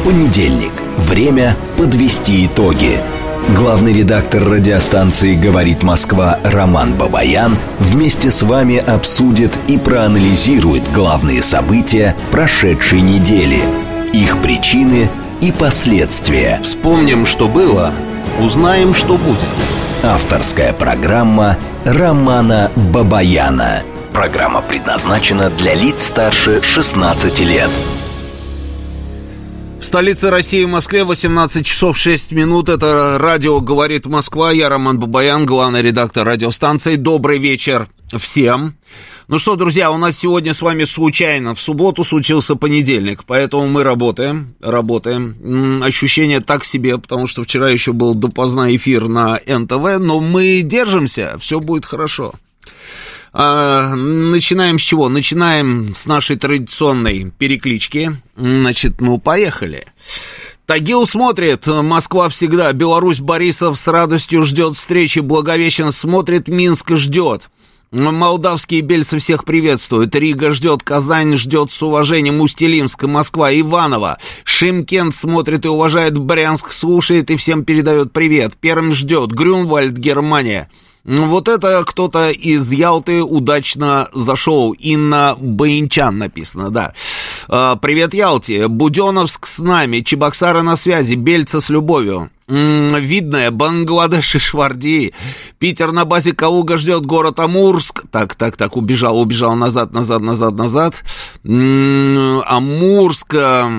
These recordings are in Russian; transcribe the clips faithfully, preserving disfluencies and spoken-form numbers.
Понедельник. Время подвести итоги. Главный редактор радиостанции «Говорит Москва» Роман Бабаян вместе с вами обсудит и проанализирует главные события прошедшей недели, их причины и последствия. Вспомним, что было, узнаем, что будет. Авторская программа Романа Бабаяна. Программа предназначена для лиц старше шестнадцати лет. В столице России, Москве, восемнадцать часов шесть минут. Это радио «Говорит Москва». Я Роман Бабаян, главный редактор радиостанции. Добрый вечер всем. Ну что, друзья, у нас сегодня с вами случайно в субботу случился понедельник, поэтому мы работаем, работаем. М-м, ощущение так себе, потому что вчера еще был допоздна эфир на эн тэ вэ, но мы держимся, все будет хорошо. А, начинаем с чего? Начинаем с нашей традиционной переклички. Значит, ну, поехали. Тагил смотрит, Москва всегда, Беларусь, Борисов с радостью ждет встречи, Благовещен смотрит, Минск ждет. Молдавские бельцы всех приветствуют. Рига ждет, Казань ждет с уважением, Усть-Илимск, Москва, Иваново. Шымкент смотрит и уважает, Брянск слушает и всем передает привет. Пермь ждет, Грюнвальд, Германия. Вот это кто-то из Ялты удачно зашел. Инна Баинчан написано, да. Привет, Ялте. Буденовск с нами, Чебоксары на связи, Бельца с любовью. Видное, Бангладеш и Шварди. Питер на базе Калуга ждет, город Амурск. Так, так, так, убежал, убежал назад, назад, назад, назад. Амурск,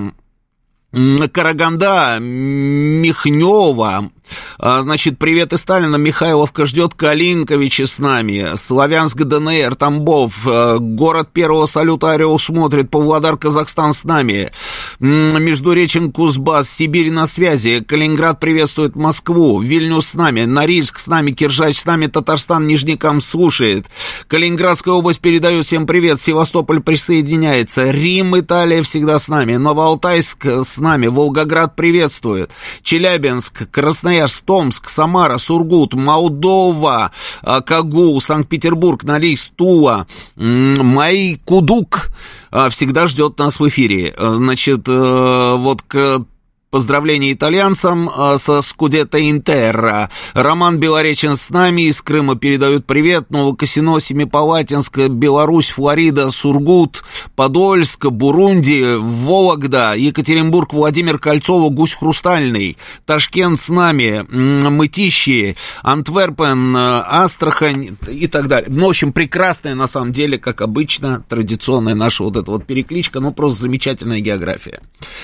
Караганда, Михнева. Значит, привет из Сталина, Михайловка ждет, Калинковичи с нами, Славянск, дэ эн эр, Тамбов, город первого салюта Орел смотрит, Павлодар, Казахстан с нами, Междуречен, Кузбасс, Сибирь на связи, Калининград приветствует Москву, Вильнюс с нами, Норильск с нами, Киржач с нами, Татарстан, Нижнекам слушает, Калининградская область передает всем привет, Севастополь присоединяется, Рим, Италия всегда с нами, Новоалтайск с нами, Волгоград приветствует, Челябинск, Красноярск, Томск, Самара, Сургут, Молдова, Кагул, Санкт-Петербург, Норильск, Тула, Майкудук всегда ждет нас в эфире. Значит, вот к... Поздравления итальянцам со Скудетто Интер. Роман Белоречен с нами, из Крыма передают привет. Новокосино, Семипалатинск, Беларусь, Флорида, Сургут, Подольск, Бурунди, Вологда, Екатеринбург, Владимир Кольцово, Гусь Хрустальный, Ташкент с нами, Мытищи, Антверпен, Астрахань и так далее. Ну, в общем, прекрасная, на самом деле, как обычно, традиционная наша вот эта вот перекличка, ну, просто замечательная география.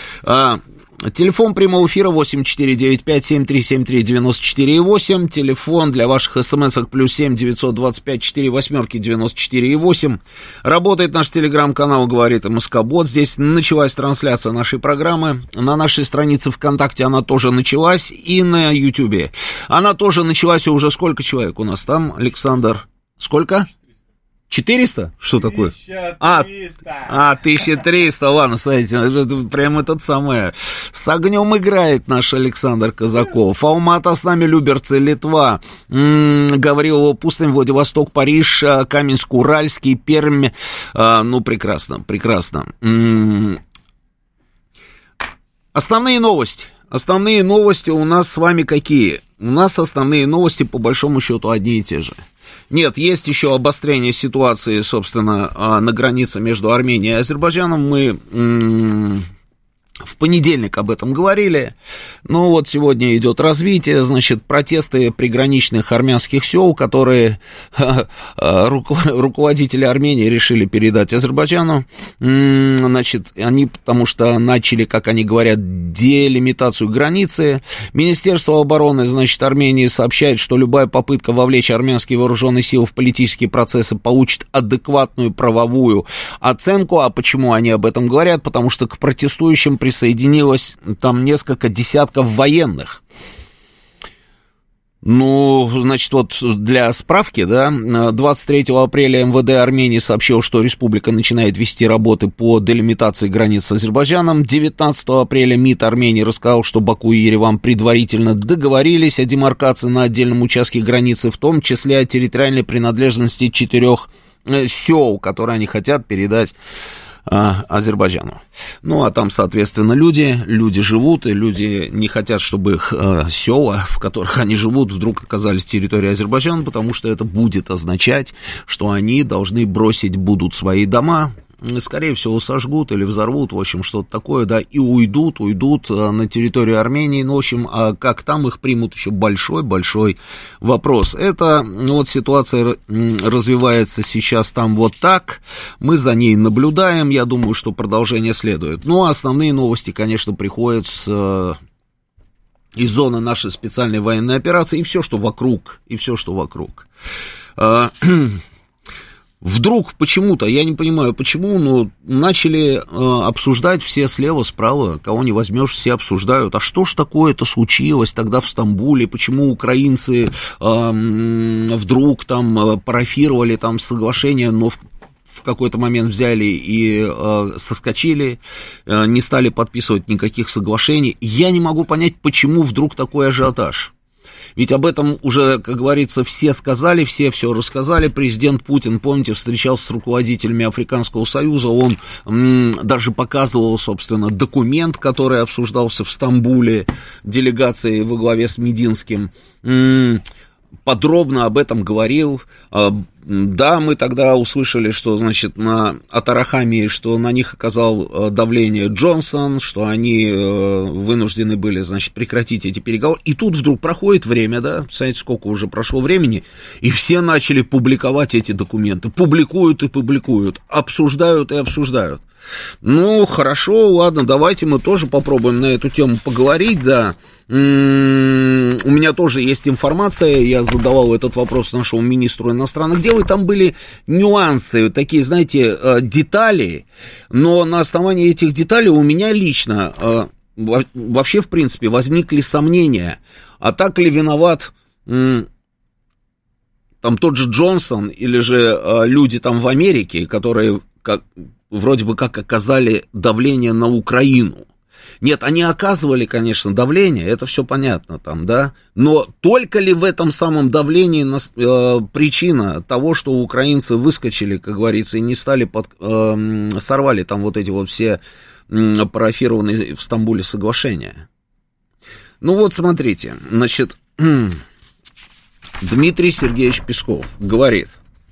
Телефон прямого эфира восемь четыре девять пять семь три семь три девяносто четыре восемь. Телефон для ваших смс-ок плюс семь девятьсот двадцать пять четыре восьмерки девяносто четыре восемь. Работает наш телеграм-канал «Говорит МСК-бот». Здесь началась трансляция нашей программы. На нашей странице ВКонтакте она тоже началась. И на Ютубе. Она тоже началась. И уже сколько человек у нас там, Александр? Сколько? четыреста? Что такое? тысяча триста. А, а, тысяча триста, ладно, смотрите, это прям этот самый, с огнем играет наш Александр Казаков. Алмата с нами, Люберцы, Литва, м-м, Гаврилова, Пустынь, Владивосток, Париж, Каменск, Уральский, Пермь, а, ну, прекрасно, прекрасно. М-м. Основные новости, основные новости у нас с вами какие? У нас основные новости, по большому счету, одни и те же. Нет, есть еще обострение ситуации, собственно, на границе между Арменией и Азербайджаном. Мы м- в понедельник об этом говорили. Но вот сегодня идет развитие, значит, протесты приграничных армянских сел, которые руководители Армении решили передать Азербайджану. Значит, они, потому что начали, как они говорят, делимитацию границы. Министерство обороны, значит, Армении сообщает, что любая попытка вовлечь армянские вооруженные силы в политические процессы получит адекватную правовую оценку. А почему они об этом говорят? Потому что к протестующим присоединилось там несколько десятков военных. Ну, значит, вот для справки, да, двадцать третьего апреля эм вэ дэ Армении сообщил, что республика начинает вести работы по делимитации границ с Азербайджаном. девятнадцатого апреля МИД Армении рассказал, что Баку и Ереван предварительно договорились о демаркации на отдельном участке границы, в том числе о территориальной принадлежности четырех сел, которые они хотят передать Азербайджану. Ну, а там, соответственно, люди, люди живут, и люди не хотят, чтобы их э, села, в которых они живут, вдруг оказались в территории Азербайджана, потому что это будет означать, что они должны бросить будут свои дома, скорее всего, сожгут или взорвут, в общем, что-то такое, да, и уйдут, уйдут на территорию Армении, ну, в общем, а как там их примут, еще большой-большой вопрос. Это, вот, ситуация развивается сейчас там вот так, мы за ней наблюдаем, я думаю, что продолжение следует. Ну, а основные новости, конечно, приходят с... из зоны нашей специальной военной операции, и все, что вокруг, и все, что вокруг. Вдруг почему-то, я не понимаю, почему, но начали э, обсуждать все слева, справа, кого не возьмешь, все обсуждают, а что ж такое-то случилось тогда в Стамбуле, почему украинцы э, вдруг там парафировали там соглашение, но в, в какой-то момент взяли и э, соскочили, э, не стали подписывать никаких соглашений. Я не могу понять, почему вдруг такой ажиотаж. Ведь об этом уже, как говорится, все сказали, все все рассказали. Президент Путин, помните, встречался с руководителями Африканского союза, он м, даже показывал, собственно, документ, который обсуждался в Стамбуле делегацией во главе с Мединским, м, подробно об этом говорил. Да, мы тогда услышали, что, значит, на Атарахамии, что на них оказал давление Джонсон, что они вынуждены были, значит, прекратить эти переговоры. И тут вдруг проходит время, да, знаете, сколько уже прошло времени, и все начали публиковать эти документы. Публикуют и публикуют, обсуждают и обсуждают. Ну, хорошо, ладно, давайте мы тоже попробуем на эту тему поговорить, да. М-м, у меня тоже есть информация, я задавал этот вопрос нашему министру иностранных дел, и там были нюансы, такие, знаете, детали, но на основании этих деталей у меня лично вообще, в принципе, возникли сомнения, а так ли виноват там тот же Джонсон или же люди там в Америке, которые как вроде бы как оказали давление на Украину. Нет, они оказывали, конечно, давление, это все понятно там, да, но только ли в этом самом давлении нас, э, причина того, что украинцы выскочили, как говорится, и не стали, под, э, сорвали там вот эти вот все э, парафированные в Стамбуле соглашения? Ну вот, смотрите, значит, Дмитрий Сергеевич Песков говорит: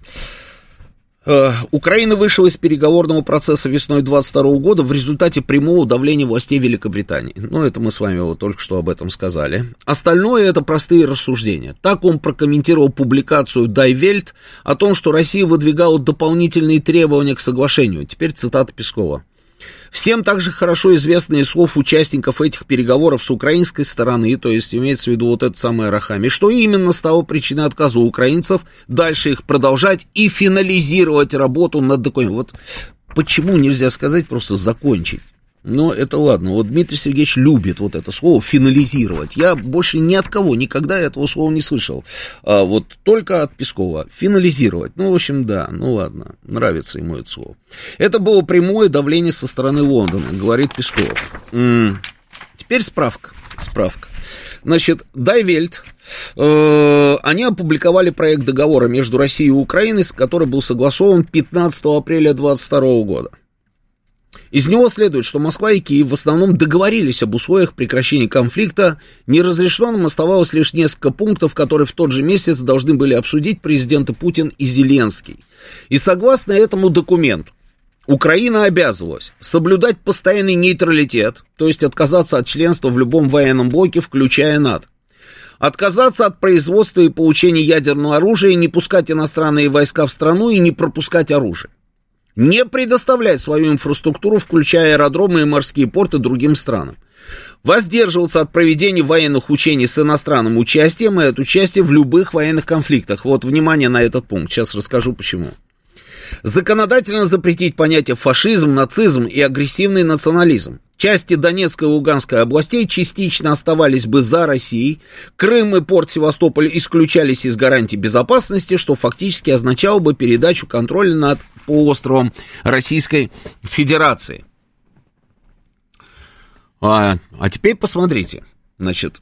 Украина вышла из переговорного процесса весной двадцать второго года в результате прямого давления властей Великобритании. Ну, это мы с вами вот только что об этом сказали. Остальное это простые рассуждения. Так он прокомментировал публикацию Die Welt о том, что Россия выдвигала дополнительные требования к соглашению. Теперь цитата Пескова. Всем также хорошо известно из слов участников этих переговоров с украинской стороны, то есть имеется в виду вот это самое Рахами, что именно стало причиной отказа у украинцев дальше их продолжать и финализировать работу над документом. Вот почему нельзя сказать просто закончить? Но это ладно, вот Дмитрий Сергеевич любит вот это слово «финализировать». Я больше ни от кого никогда этого слова не слышал. А вот только от Пескова. Финализировать. Ну, в общем, да, ну ладно, нравится ему это слово. Это было прямое давление со стороны Лондона, говорит Песков. М-м. Теперь справка, справка. Значит, Die Welt, э, они опубликовали проект договора между Россией и Украиной, который был согласован пятнадцатого апреля двадцать второго года. Из него следует, что Москва и Киев в основном договорились об условиях прекращения конфликта. Неразрешенным оставалось лишь несколько пунктов, которые в тот же месяц должны были обсудить президенты Путин и Зеленский. И согласно этому документу, Украина обязывалась соблюдать постоянный нейтралитет, то есть отказаться от членства в любом военном блоке, включая НАТО. Отказаться от производства и получения ядерного оружия, не пускать иностранные войска в страну и не пропускать оружие. Не предоставлять свою инфраструктуру, включая аэродромы и морские порты, другим странам. Воздерживаться от проведения военных учений с иностранным участием и от участия в любых военных конфликтах. Вот, внимание на этот пункт, сейчас расскажу почему. Законодательно запретить понятия фашизм, нацизм и агрессивный национализм. Части Донецкой и Луганской областей частично оставались бы за Россией, Крым и порт Севастополь исключались из гарантий безопасности, что фактически означало бы передачу контроля над полуостровом Российской Федерации. А, а теперь посмотрите, значит,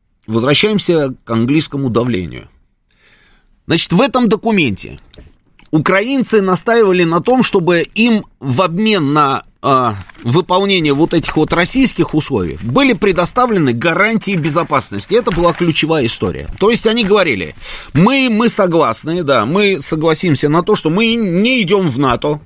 возвращаемся к английскому давлению. Значит, в этом документе украинцы настаивали на том, чтобы им в обмен на э, выполнение вот этих вот российских условий были предоставлены гарантии безопасности. Это была ключевая история. То есть они говорили, мы, мы согласны, да, мы согласимся на то, что мы не идем в НАТО,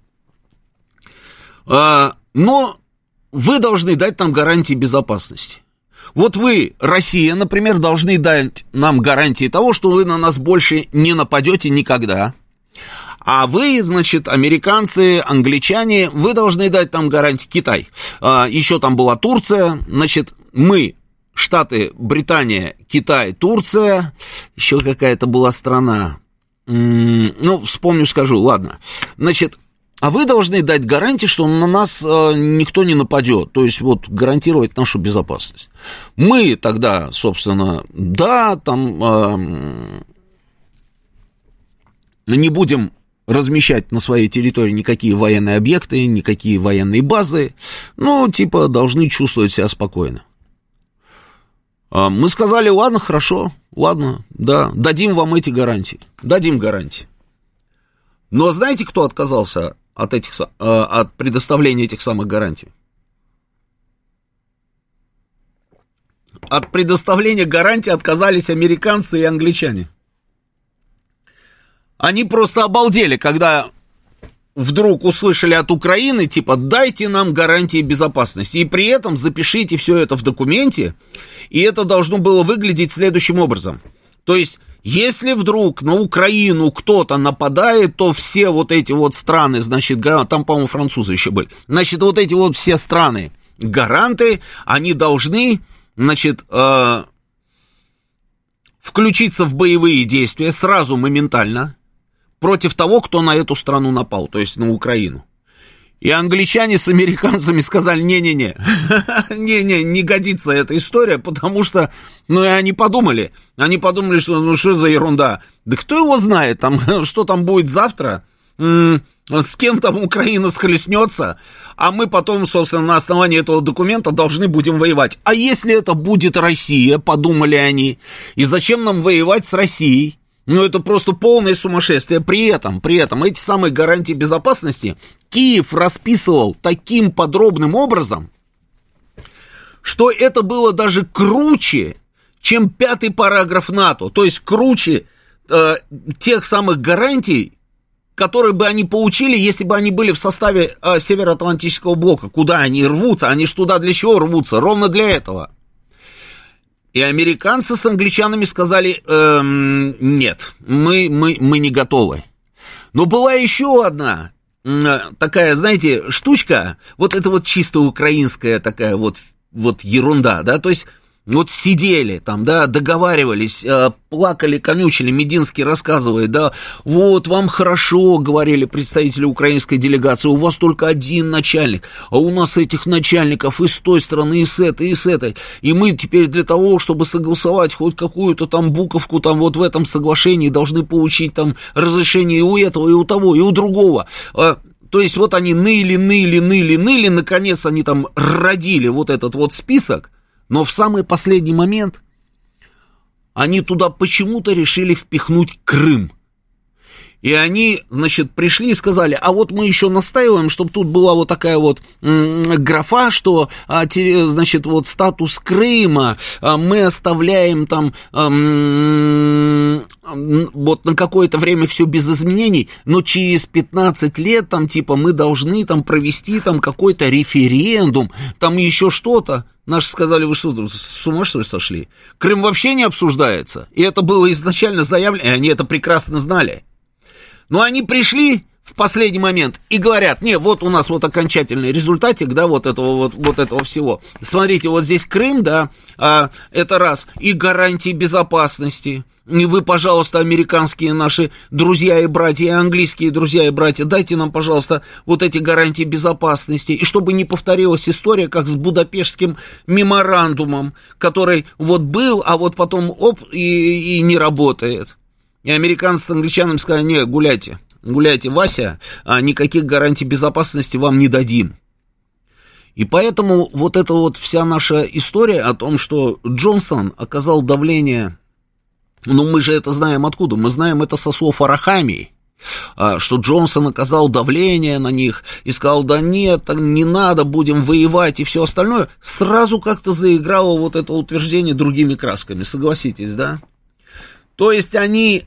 э, но вы должны дать нам гарантии безопасности. Вот вы, Россия, например, должны дать нам гарантии того, что вы на нас больше не нападете никогда. А вы, значит, американцы, англичане, вы должны дать нам гарантии. Китай. А, еще там была Турция. Значит, мы, Штаты, Британия, Китай, Турция. Еще какая-то была страна. М-м, ну, вспомню, скажу, ладно. Значит, а вы должны дать гарантии, что на нас э, никто не нападет, то есть вот гарантировать нашу безопасность. Мы тогда, собственно, да, там э, не будем размещать на своей территории никакие военные объекты, никакие военные базы, ну, типа, должны чувствовать себя спокойно. А мы сказали, ладно, хорошо, ладно, да, дадим вам эти гарантии, дадим гарантии. Но знаете, кто отказался от, этих, от предоставления этих самых гарантий? От предоставления гарантий отказались американцы и англичане. Они просто обалдели, когда вдруг услышали от Украины, типа, дайте нам гарантии безопасности, и при этом запишите все это в документе, и это должно было выглядеть следующим образом. То есть, если вдруг на Украину кто-то нападает, то все вот эти вот страны, значит, там, по-моему, французы еще были, значит, вот эти вот все страны, гаранты, они должны, значит, э, включиться в боевые действия сразу, моментально, против того, кто на эту страну напал, то есть на Украину. И англичане с американцами сказали, не-не-не, не-не, не годится эта история, потому что, ну, и они подумали, они подумали, что, ну, что за ерунда, да кто его знает, там, что там будет завтра, м-м, с кем там Украина схлестнется, а мы потом, собственно, на основании этого документа должны будем воевать. А если это будет Россия, подумали они, и зачем нам воевать с Россией? Ну, это просто полное сумасшествие. При этом, при этом, эти самые гарантии безопасности Киев расписывал таким подробным образом, что это было даже круче, чем пятый параграф НАТО. То есть круче э, тех самых гарантий, которые бы они получили, если бы они были в составе э, Североатлантического блока. Куда они рвутся? Они ж туда для чего рвутся? Ровно для этого. И американцы с англичанами сказали, эм, нет, мы, мы, мы не готовы. Но была еще одна э, такая, знаете, штучка, вот это вот чисто украинская такая вот, вот ерунда, да, то есть вот сидели там, да, договаривались, э, плакали, конючили, Мединский рассказывает, да, вот вам хорошо, говорили представители украинской делегации, у вас только один начальник, а у нас этих начальников и с той стороны, и с этой, и с этой, и мы теперь для того, чтобы согласовать хоть какую-то там буковку там вот в этом соглашении, должны получить там разрешение и у этого, и у того, и у другого. э, То есть вот они ныли, ныли, ныли, ныли, наконец они там родили вот этот вот список, но в самый последний момент они туда почему-то решили впихнуть Крым. И они, значит, пришли и сказали, а вот мы еще настаиваем, чтобы тут была вот такая вот м- графа, что, а, те, значит, вот статус Крыма а, мы оставляем там м- вот на какое-то время все без изменений, но через пятнадцать лет там типа мы должны там провести там какой-то референдум, там еще что-то. Наши сказали, вы что, с ума что ли сошли? Крым вообще не обсуждается. И это было изначально заявлено, и они это прекрасно знали. Но они пришли в последний момент и говорят, не, вот у нас вот окончательный результатик, да, вот этого вот, вот этого всего. Смотрите, вот здесь Крым, да, а, это раз, и гарантии безопасности. И вы, пожалуйста, американские наши друзья и братья, и английские друзья и братья, дайте нам, пожалуйста, вот эти гарантии безопасности. И чтобы не повторилась история, как с Будапештским меморандумом, который вот был, а вот потом оп, и, и не работает. И американцы с англичанами сказали, не, гуляйте, гуляйте, Вася, а никаких гарантий безопасности вам не дадим. И поэтому вот эта вот вся наша история о том, что Джонсон оказал давление, ну мы же это знаем откуда, мы знаем это со слов Арахамии, что Джонсон оказал давление на них и сказал, да нет, не надо, будем воевать и все остальное, сразу как-то заиграло вот это утверждение другими красками, согласитесь, да? То есть они,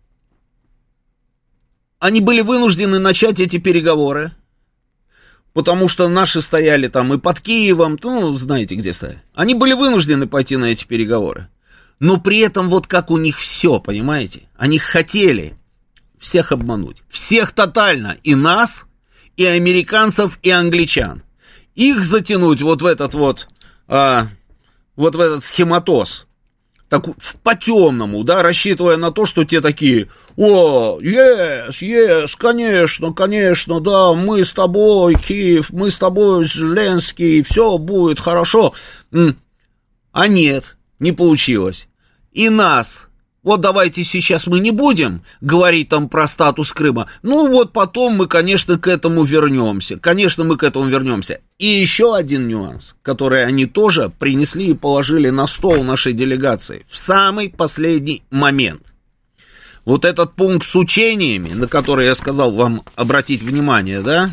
они были вынуждены начать эти переговоры, потому что наши стояли там и под Киевом, ну, знаете, где стояли. Они были вынуждены пойти на эти переговоры, но при этом вот как у них все, понимаете? Они хотели всех обмануть. Всех тотально. И нас, и американцев, и англичан. Их затянуть вот в этот вот, а, вот в этот схематоз. Так, по-темному, да, рассчитывая на то, что те такие, о, yes, yes, конечно, конечно, да, мы с тобой, Киев, мы с тобой, Зеленский, все будет хорошо. А нет, не получилось. И нас... Вот давайте сейчас мы не будем говорить там про статус Крыма. Ну вот потом мы, конечно, к этому вернемся. Конечно, мы к этому вернемся. И еще один нюанс, который они тоже принесли и положили на стол нашей делегации в самый последний момент. Вот этот пункт с учениями, на который я сказал вам обратить внимание, да?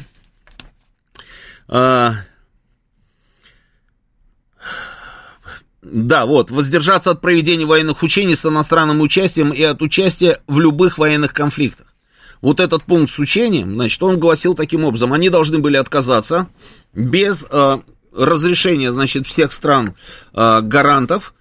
А... Да, вот, воздержаться от проведения военных учений с иностранным участием и от участия в любых военных конфликтах. Вот этот пункт с учением, значит, он гласил таким образом, они должны были отказаться без э, разрешения, значит, всех стран э, гарантов,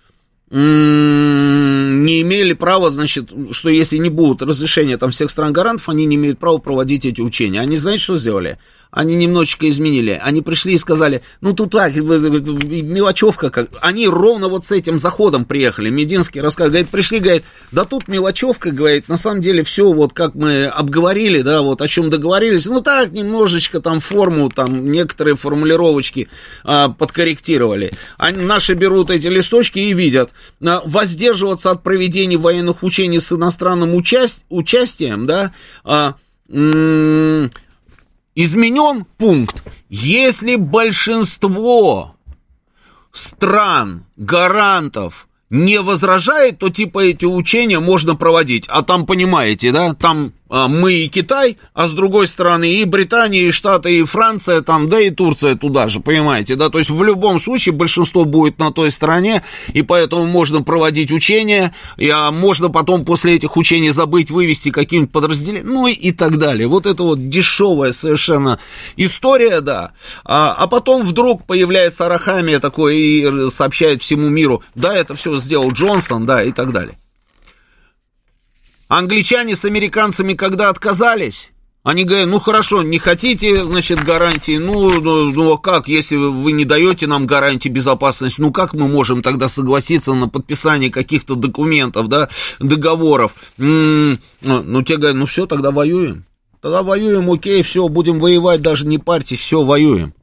м- не имели права, значит, что если не будут разрешения там всех стран гарантов, они не имеют права проводить эти учения. Они, знаете, что сделали? Они немножечко изменили. Они пришли и сказали, ну тут так, мелочевка. Как... Они ровно вот с этим заходом приехали. Мединский рассказывает, говорит, пришли, говорит, да тут мелочевка, говорит, на самом деле все вот как мы обговорили, да, вот о чем договорились. Ну так, немножечко там форму, там некоторые формулировочки а, подкорректировали. Они, наши берут эти листочки и видят, а, воздерживаться от проведения военных учений с иностранным участь... участием, да, а, м- изменен пункт, если большинство стран, гарантов не возражает, то типа эти учения можно проводить. А там, понимаете, да, там а, мы и Китай, а с другой стороны и Британия, и Штаты, и Франция, там, да и Турция туда же, понимаете, да, то есть в любом случае большинство будет на той стороне, и поэтому можно проводить учения, и, а можно потом после этих учений забыть вывести какие-нибудь подразделения, ну и, и так далее. Вот это вот дешевая совершенно история, да, а, а потом вдруг появляется Арахамия такой и сообщает всему миру, да, это все сделал Джонсон, да, и так далее. Англичане с американцами когда отказались, они говорят, ну хорошо, не хотите, значит, гарантии, ну, ну, ну как, если вы не даете нам гарантии безопасности, ну как мы можем тогда согласиться на подписание каких-то документов, да, договоров? М-м, ну, те говорят, ну все, тогда воюем. Тогда воюем, окей, все, будем воевать, даже не парьтесь, все, воюем.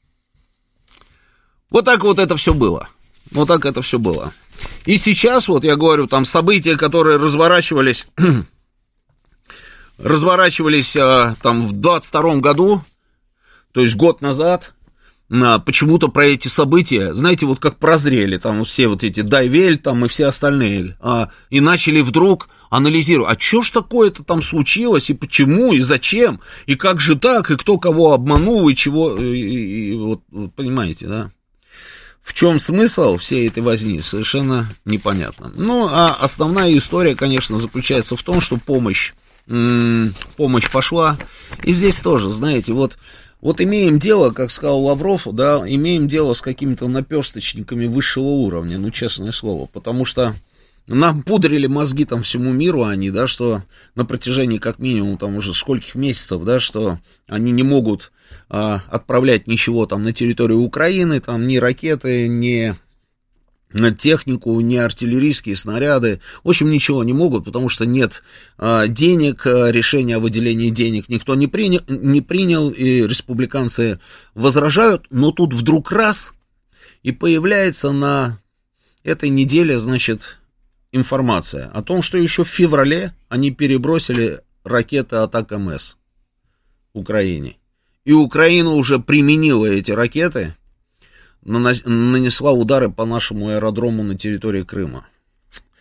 Вот так вот это все было. Вот так это все было. И сейчас, вот я говорю, там события, которые разворачивались, разворачивались а, там в двадцать втором году, то есть год назад, а, почему-то про эти события, знаете, вот как прозрели, там все вот эти Дайвель, там и все остальные, а, и начали вдруг анализировать, а что ж такое-то там случилось, и почему, и зачем, и как же так, и кто кого обманул, и чего, и, и, и вот, понимаете, да? В чем смысл всей этой возни, совершенно непонятно. Ну, а основная история, конечно, заключается в том, что помощь, м- помощь пошла. И здесь тоже, знаете, вот, вот имеем дело, как сказал Лавров, да, имеем дело с какими-то наперсточниками высшего уровня, ну, честное слово, потому что нам пудрили мозги там всему миру они, да, что на протяжении как минимум там уже скольких месяцев, да, что они не могут а, отправлять ничего там на территорию Украины, там ни ракеты, ни технику, ни артиллерийские снаряды, в общем, ничего не могут, потому что нет а, денег, решения о выделении денег никто не принял, не принял, и республиканцы возражают, но тут вдруг раз, и появляется на этой неделе, значит, информация о том, что еще в феврале они перебросили ракеты Атакамс Украине. И Украина уже применила эти ракеты, нанесла удары по нашему аэродрому на территории Крыма.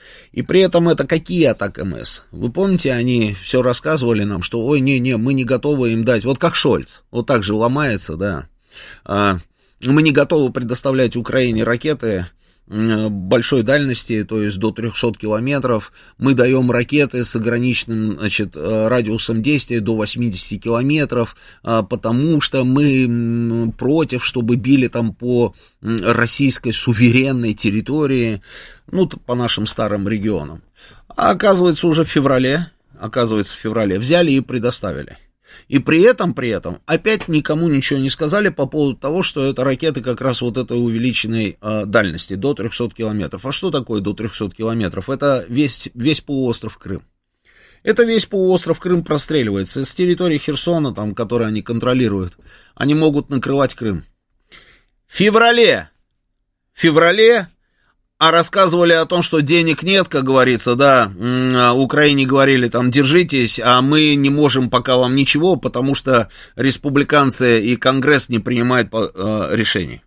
И при этом это какие Атакамс? Вы помните, они все рассказывали нам, что ой, не-не, мы не готовы им дать. Вот как Шольц, вот так же ломается, да. А, мы не готовы предоставлять Украине ракеты большой дальности, то есть до трехсот километров. Мы даем ракеты с ограниченным, значит, радиусом действия до восьмидесяти километров, потому что мы против, чтобы били там по российской суверенной территории, ну, по нашим старым регионам. А оказывается, уже в феврале, оказывается, в феврале взяли и предоставили. И при этом, при этом, опять никому ничего не сказали по поводу того, что это ракеты как раз вот этой увеличенной э, дальности, до трехсот километров. А что такое до трехсот километров? Это весь, весь полуостров Крым. Это весь полуостров Крым простреливается. С территории Херсона, там, которые они контролируют, они могут накрывать Крым. В феврале, в феврале... А рассказывали о том, что денег нет, как говорится, да, Украине говорили, там, держитесь, а мы не можем пока вам ничего, потому что республиканцы и Конгресс не принимают э, решений.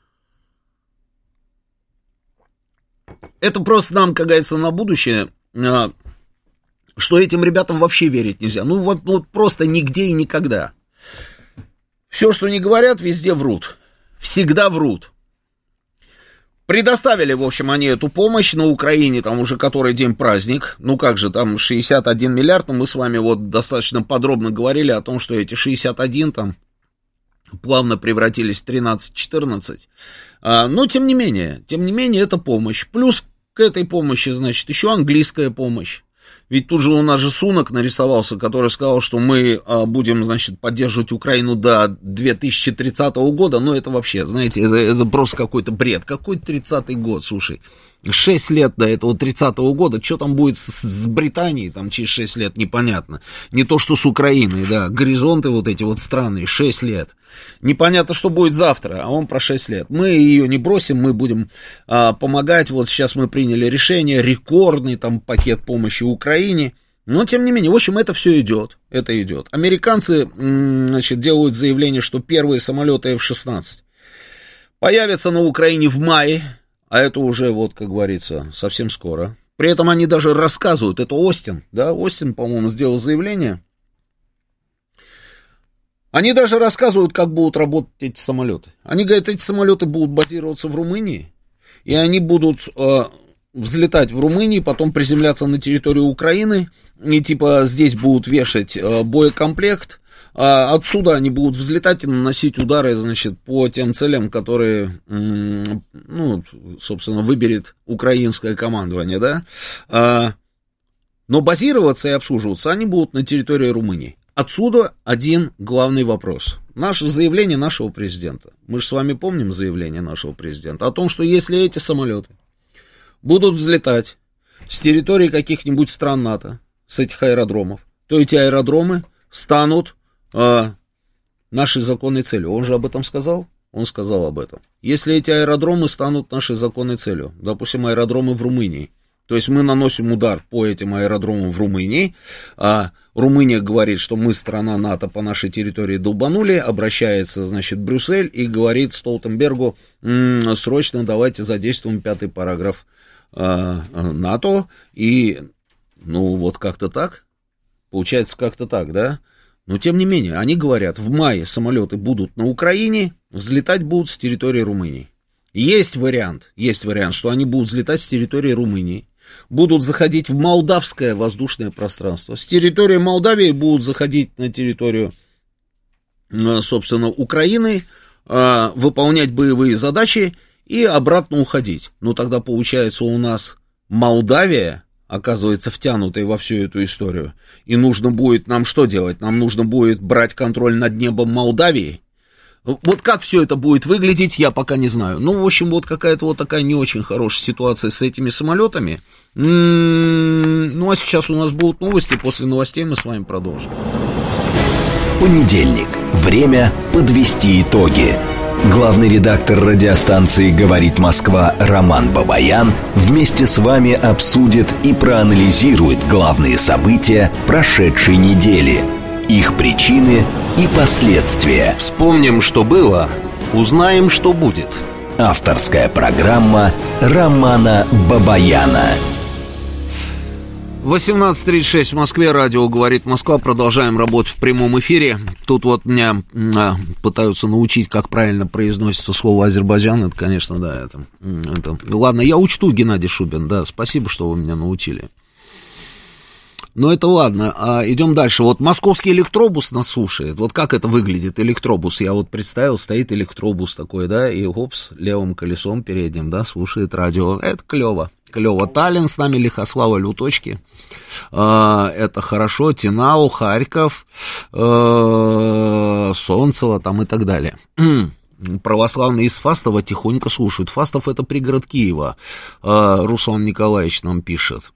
Это просто нам, как говорится, на будущее, э, что этим ребятам вообще верить нельзя. Ну, вот, вот просто нигде и никогда. Все, что не говорят, везде врут. Всегда врут. Предоставили, в общем, они эту помощь на Украине, там уже который день праздник, ну как же, там шестьдесят один миллиард, но мы с вами вот достаточно подробно говорили о том, что эти шестьдесят один там плавно превратились в тринадцать-четырнадцать, а, но тем не менее, тем не менее это помощь, плюс к этой помощи, значит, еще английская помощь. Ведь тут же у нас же Сунак нарисовался, который сказал, что мы а, будем, значит, поддерживать Украину до две тысячи тридцатого года. Ну, это вообще, знаете, это, это просто какой-то бред. Какой тридцатый год, слушай. Шесть лет до этого тридцатого года, что там будет с, с Британией, там через шесть лет, непонятно. Не то, что с Украиной, да, горизонты вот эти вот странные, шесть лет. Непонятно, что будет завтра, а он про шесть лет. Мы ее не бросим, мы будем а, помогать, вот сейчас мы приняли решение, рекордный там пакет помощи Украине. Но, тем не менее, в общем, это все идет, это идет. Американцы, значит, делают заявление, что первые самолеты эф шестнадцать появятся на Украине в мае. А это уже, вот, как говорится, совсем скоро. При этом они даже рассказывают, это Остин, да, Остин, по-моему, сделал заявление. Они даже рассказывают, как будут работать эти самолеты. Они говорят, эти самолеты будут базироваться в Румынии, и они будут э, взлетать в Румынии, потом приземляться на территорию Украины, и типа здесь будут вешать э, боекомплект, а отсюда они будут взлетать и наносить удары, значит, по тем целям, которые, ну, собственно, выберет украинское командование, да. А, но базироваться и обслуживаться они будут на территории Румынии. Отсюда один главный вопрос. Наше заявление нашего президента. Мы же с вами помним заявление нашего президента о том, что если эти самолеты будут взлетать с территории каких-нибудь стран НАТО, с этих аэродромов, то эти аэродромы станут А, нашей законной целью. Он же об этом сказал? Он сказал об этом. Если эти аэродромы станут нашей законной целью, допустим, аэродромы в Румынии, то есть мы наносим удар по этим аэродромам в Румынии, а Румыния говорит, что мы страна НАТО, по нашей территории долбанули, обращается, значит, Брюссель и говорит Столтенбергу, м-м, срочно давайте задействуем пятый параграф а, НАТО, и, ну, вот как-то так, получается как-то так, да? Но, тем не менее, они говорят, в мае самолеты будут на Украине, взлетать будут с территории Румынии. Есть вариант, есть вариант, что они будут взлетать с территории Румынии, будут заходить в молдавское воздушное пространство, с территории Молдавии будут заходить на территорию, собственно, Украины, выполнять боевые задачи и обратно уходить. Но тогда, получается, у нас Молдавия оказывается втянутой во всю эту историю. И нужно будет нам что делать? Нам нужно будет брать контроль над небом Молдавии. Вот как все это будет выглядеть, я пока не знаю. Ну, в общем, вот какая-то вот такая не очень хорошая ситуация с этими самолетами. М-м-м, ну, а сейчас у нас будут новости. После новостей мы с вами продолжим. Понедельник. Время подвести итоги. Главный редактор радиостанции «Говорит Москва» Роман Бабаян вместе с вами обсудит и проанализирует главные события прошедшей недели, их причины и последствия. Вспомним, что было, узнаем, что будет. Авторская программа Романа Бабаяна. восемнадцать тридцать шесть в Москве, радио «Говорит Москва». Продолжаем работать в прямом эфире. Тут вот меня а, пытаются научить, как правильно произносится слово «Азербайджан». Это, конечно, да, это, это... Ладно, я учту, Геннадий Шубин, да, спасибо, что вы меня научили. Но это ладно, а идем дальше. Вот московский электробус нас слушает. Вот как это выглядит, электробус? Я вот представил, стоит электробус такой, да, и хопс, левым колесом передним, да, слушает радио. Это клево. Клево. Таллин с нами, Лихослава, Люточки. А, это хорошо. Тинау, Харьков, а, Солнцево там и так далее. Православные из Фастова тихонько слушают. Фастов — это пригород Киева. А, Руслан Николаевич нам пишет.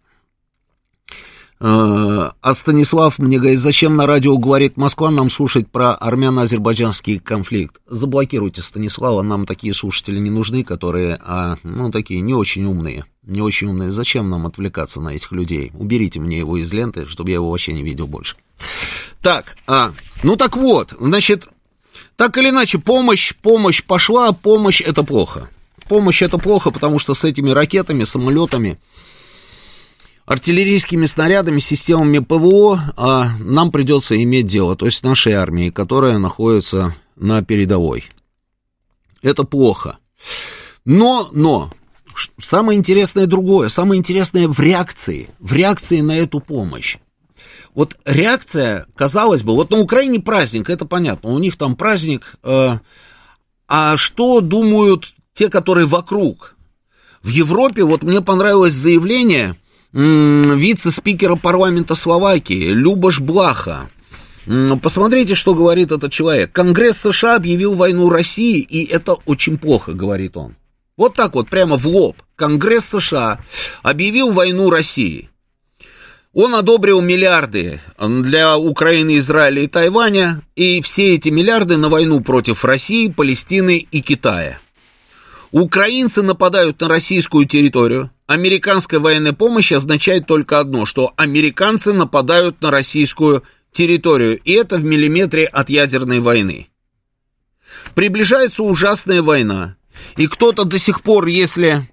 А Станислав мне говорит, зачем на радио «Говорит Москва» нам слушать про армяно-азербайджанский конфликт? Заблокируйте Станислава, нам такие слушатели не нужны, которые, а, ну, такие не очень умные, не очень умные. Зачем нам отвлекаться на этих людей? Уберите мне его из ленты, чтобы я его вообще не видел больше. Так, а, ну так вот, значит, так или иначе, помощь, помощь пошла, помощь — это плохо. Помощь — это плохо, потому что с этими ракетами, самолетами, артиллерийскими снарядами, системами ПВО а, нам придется иметь дело, то есть нашей армии, которая находится на передовой. Это плохо. Но, но, самое интересное другое, самое интересное в реакции, в реакции на эту помощь. Вот реакция, казалось бы, вот на Украине праздник, это понятно, у них там праздник, э, а что думают те, которые вокруг? В Европе, вот мне понравилось заявление вице-спикера парламента Словакии Любаш Блаха. Посмотрите, что говорит этот человек. Конгресс США объявил войну России, и это очень плохо, говорит он. Вот так вот, прямо в лоб. Конгресс США объявил войну России. Он одобрил миллиарды для Украины, Израиля и Тайваня, и все эти миллиарды на войну против России, Палестины и Китая. Украинцы нападают на российскую территорию. Американская военная помощь означает только одно, что американцы нападают на российскую территорию, и это в миллиметре от ядерной войны. Приближается ужасная война, и кто-то до сих пор, если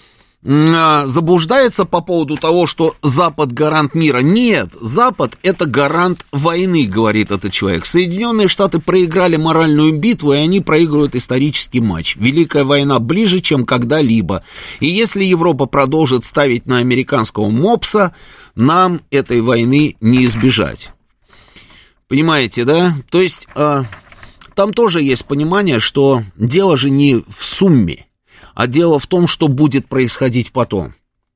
заблуждается по поводу того, что Запад гарант мира. Нет, Запад — это гарант войны, говорит этот человек. Соединенные Штаты проиграли моральную битву, и они проигрывают исторический матч. Великая война ближе, чем когда-либо. И если Европа продолжит ставить на американского мопса, нам этой войны не избежать. Понимаете, да? То есть, э, там тоже есть понимание, что дело же не в сумме, а дело в том, что будет происходить потом.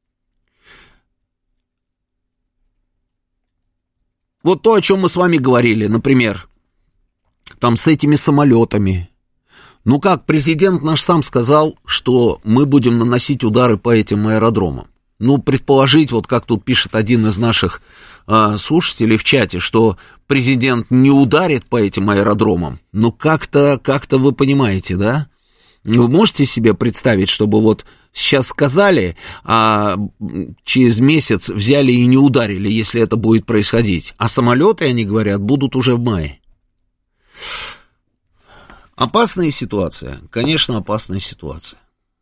Вот то, о чем мы с вами говорили, например, там с этими самолетами. Ну как, президент наш сам сказал, что мы будем наносить удары по этим аэродромам. Ну, предположить, вот как тут пишет один из наших а, слушателей в чате, что президент не ударит по этим аэродромам. Ну, как-то, как-то вы понимаете, да? Вы можете себе представить, чтобы вот сейчас сказали, а через месяц взяли и не ударили, если это будет происходить. А самолеты, они говорят, будут уже в мае. Опасная ситуация, конечно, опасная ситуация.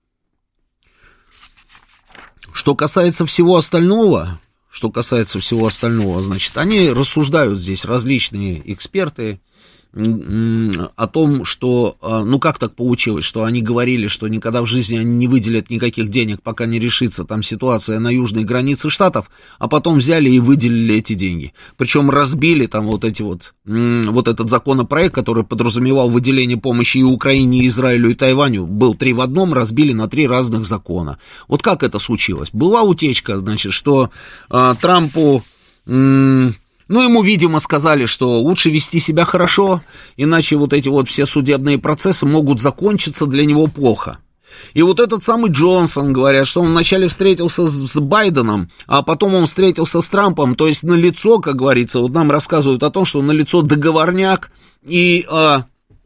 Что касается всего остального, что касается всего остального, значит, они рассуждают здесь, различные эксперты, о том, что, ну как так получилось, что они говорили, что никогда в жизни они не выделят никаких денег, пока не решится там ситуация на южной границе штатов, а потом взяли и выделили эти деньги. Причем разбили там вот эти вот, вот этот законопроект, который подразумевал выделение помощи и Украине, и Израилю, и Тайваню, был три в одном, разбили на три разных закона. Вот как это случилось? Была утечка, значит, что э, Трампу... М- Ну, ему, видимо, сказали, что лучше вести себя хорошо, иначе вот эти вот все судебные процессы могут закончиться для него плохо. И вот этот самый Джонсон, говорят, что он вначале встретился с, с Байденом, а потом он встретился с Трампом, то есть налицо, как говорится, вот нам рассказывают о том, что налицо договорняк, и... А,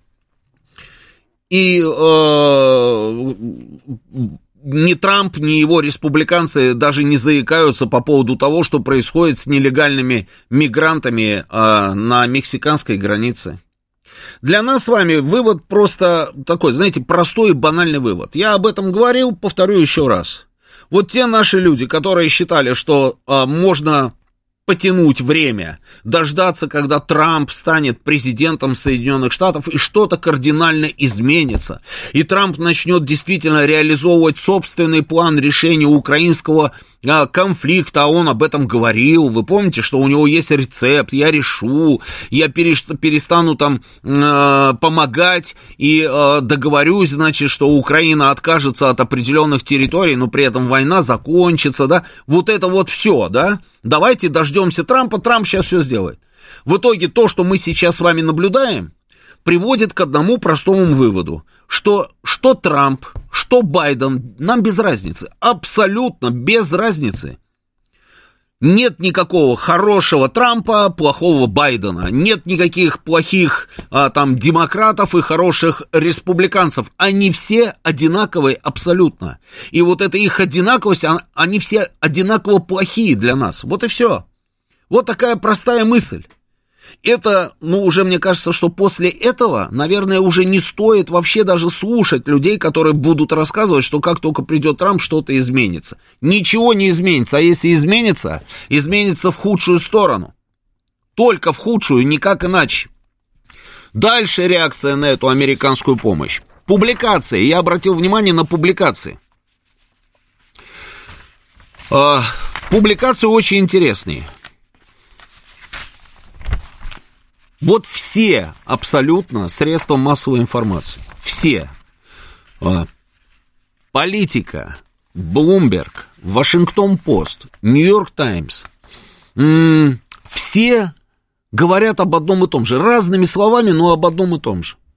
и... А, ни Трамп, ни его республиканцы даже не заикаются по поводу того, что происходит с нелегальными мигрантами а, на мексиканской границе. Для нас с вами вывод просто такой, знаете, простой и банальный вывод. Я об этом говорил, повторю еще раз. Вот те наши люди, которые считали, что а, можно потянуть время, дождаться, когда Трамп станет президентом Соединенных Штатов, и что-то кардинально изменится, и Трамп начнет действительно реализовывать собственный план решения украинского а, конфликта, а он об этом говорил, вы помните, что у него есть рецепт, я решу, я перестану там э, помогать и э, договорюсь, значит, что Украина откажется от определенных территорий, но при этом война закончится, да, вот это вот все, да, давайте дождемся Трампа, Трамп сейчас все сделает. В итоге то, что мы сейчас с вами наблюдаем, приводит к одному простому выводу, что что Трамп, что Байден, нам без разницы, абсолютно без разницы. Нет никакого хорошего Трампа, плохого Байдена, нет никаких плохих а, там демократов и хороших республиканцев, они все одинаковые абсолютно. И вот эта их одинаковость, они все одинаково плохие для нас, вот и все. Вот такая простая мысль. Это, ну, уже мне кажется, что после этого, наверное, уже не стоит вообще даже слушать людей, которые будут рассказывать, что как только придет Трамп, что-то изменится. Ничего не изменится, а если изменится, изменится в худшую сторону. Только в худшую, никак иначе. Дальше реакция на эту американскую помощь. Публикации. Я обратил внимание на публикации. А, публикации очень интересные. Вот все абсолютно средства массовой информации, все, Политика, Bloomberg, Вашингтон-Пост, Нью-Йорк Таймс, все говорят об одном и том же, разными словами, но об одном и том же,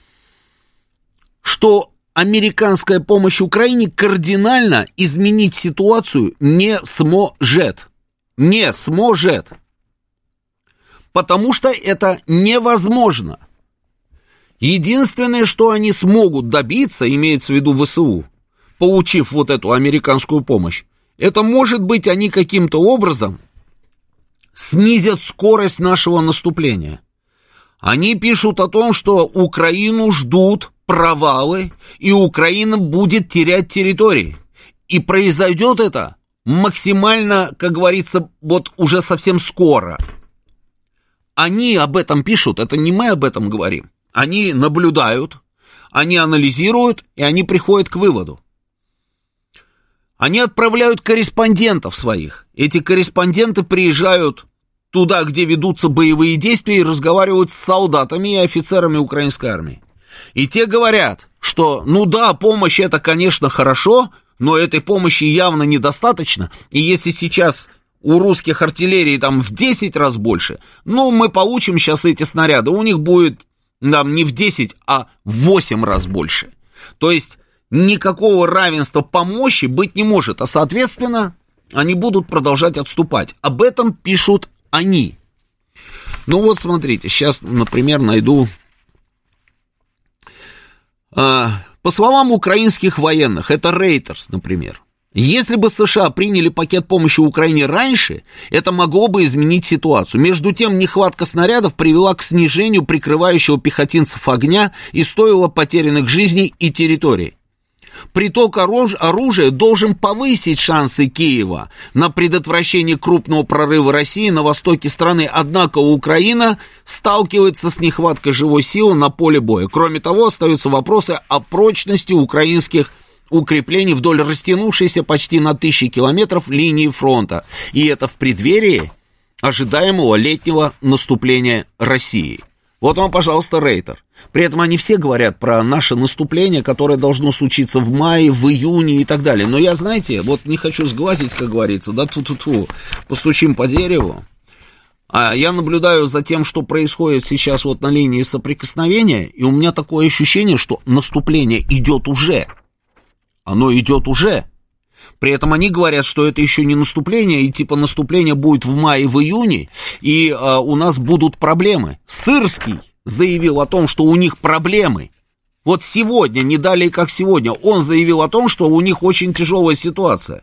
что американская помощь Украине кардинально изменить ситуацию не сможет, не сможет. Потому что это невозможно. Единственное, что они смогут добиться, имеется в виду ВСУ, получив вот эту американскую помощь, это, может быть, они каким-то образом снизят скорость нашего наступления. Они пишут о том, что Украину ждут провалы, и Украина будет терять территории. И произойдет это максимально, как говорится, вот уже совсем скоро. Они об этом пишут, это не мы об этом говорим. Они наблюдают, они анализируют, и они приходят к выводу. Они отправляют корреспондентов своих. Эти корреспонденты приезжают туда, где ведутся боевые действия, и разговаривают с солдатами и офицерами украинской армии. И те говорят, что, ну да, помощь это, конечно, хорошо, но этой помощи явно недостаточно, и если сейчас у русских артиллерии там в десять раз больше, ну, мы получим сейчас эти снаряды, у них будет там не в десять, а в восемь раз больше. То есть никакого равенства по мощи быть не может, а, соответственно, они будут продолжать отступать. Об этом пишут они. Ну вот, смотрите, сейчас, например, найду... А, по словам украинских военных, это Reuters, например, если бы США приняли пакет помощи Украине раньше, это могло бы изменить ситуацию. Между тем, нехватка снарядов привела к снижению прикрывающего пехотинцев огня и стоила потерянных жизней и территорий. Приток оружия должен повысить шансы Киева на предотвращение крупного прорыва России на востоке страны, однако Украина сталкивается с нехваткой живой силы на поле боя. Кроме того, остаются вопросы о прочности украинских укреплений вдоль растянувшейся почти на тысячи километров линии фронта. И это в преддверии ожидаемого летнего наступления России. Вот вам, пожалуйста, Рейтер. При этом они все говорят про наше наступление, которое должно случиться в мае, в июне и так далее. Но я, знаете, вот не хочу сглазить, как говорится, да, ту-ту-ту, постучим по дереву. А я наблюдаю за тем, что происходит сейчас вот на линии соприкосновения, и у меня такое ощущение, что наступление идет уже. Оно идет уже. При этом они говорят, что это еще не наступление, и типа наступление будет в мае, в июне, и а, у нас будут проблемы. Сырский заявил о том, что у них проблемы. Вот сегодня, не далее как сегодня, он заявил о том, что у них очень тяжелая ситуация.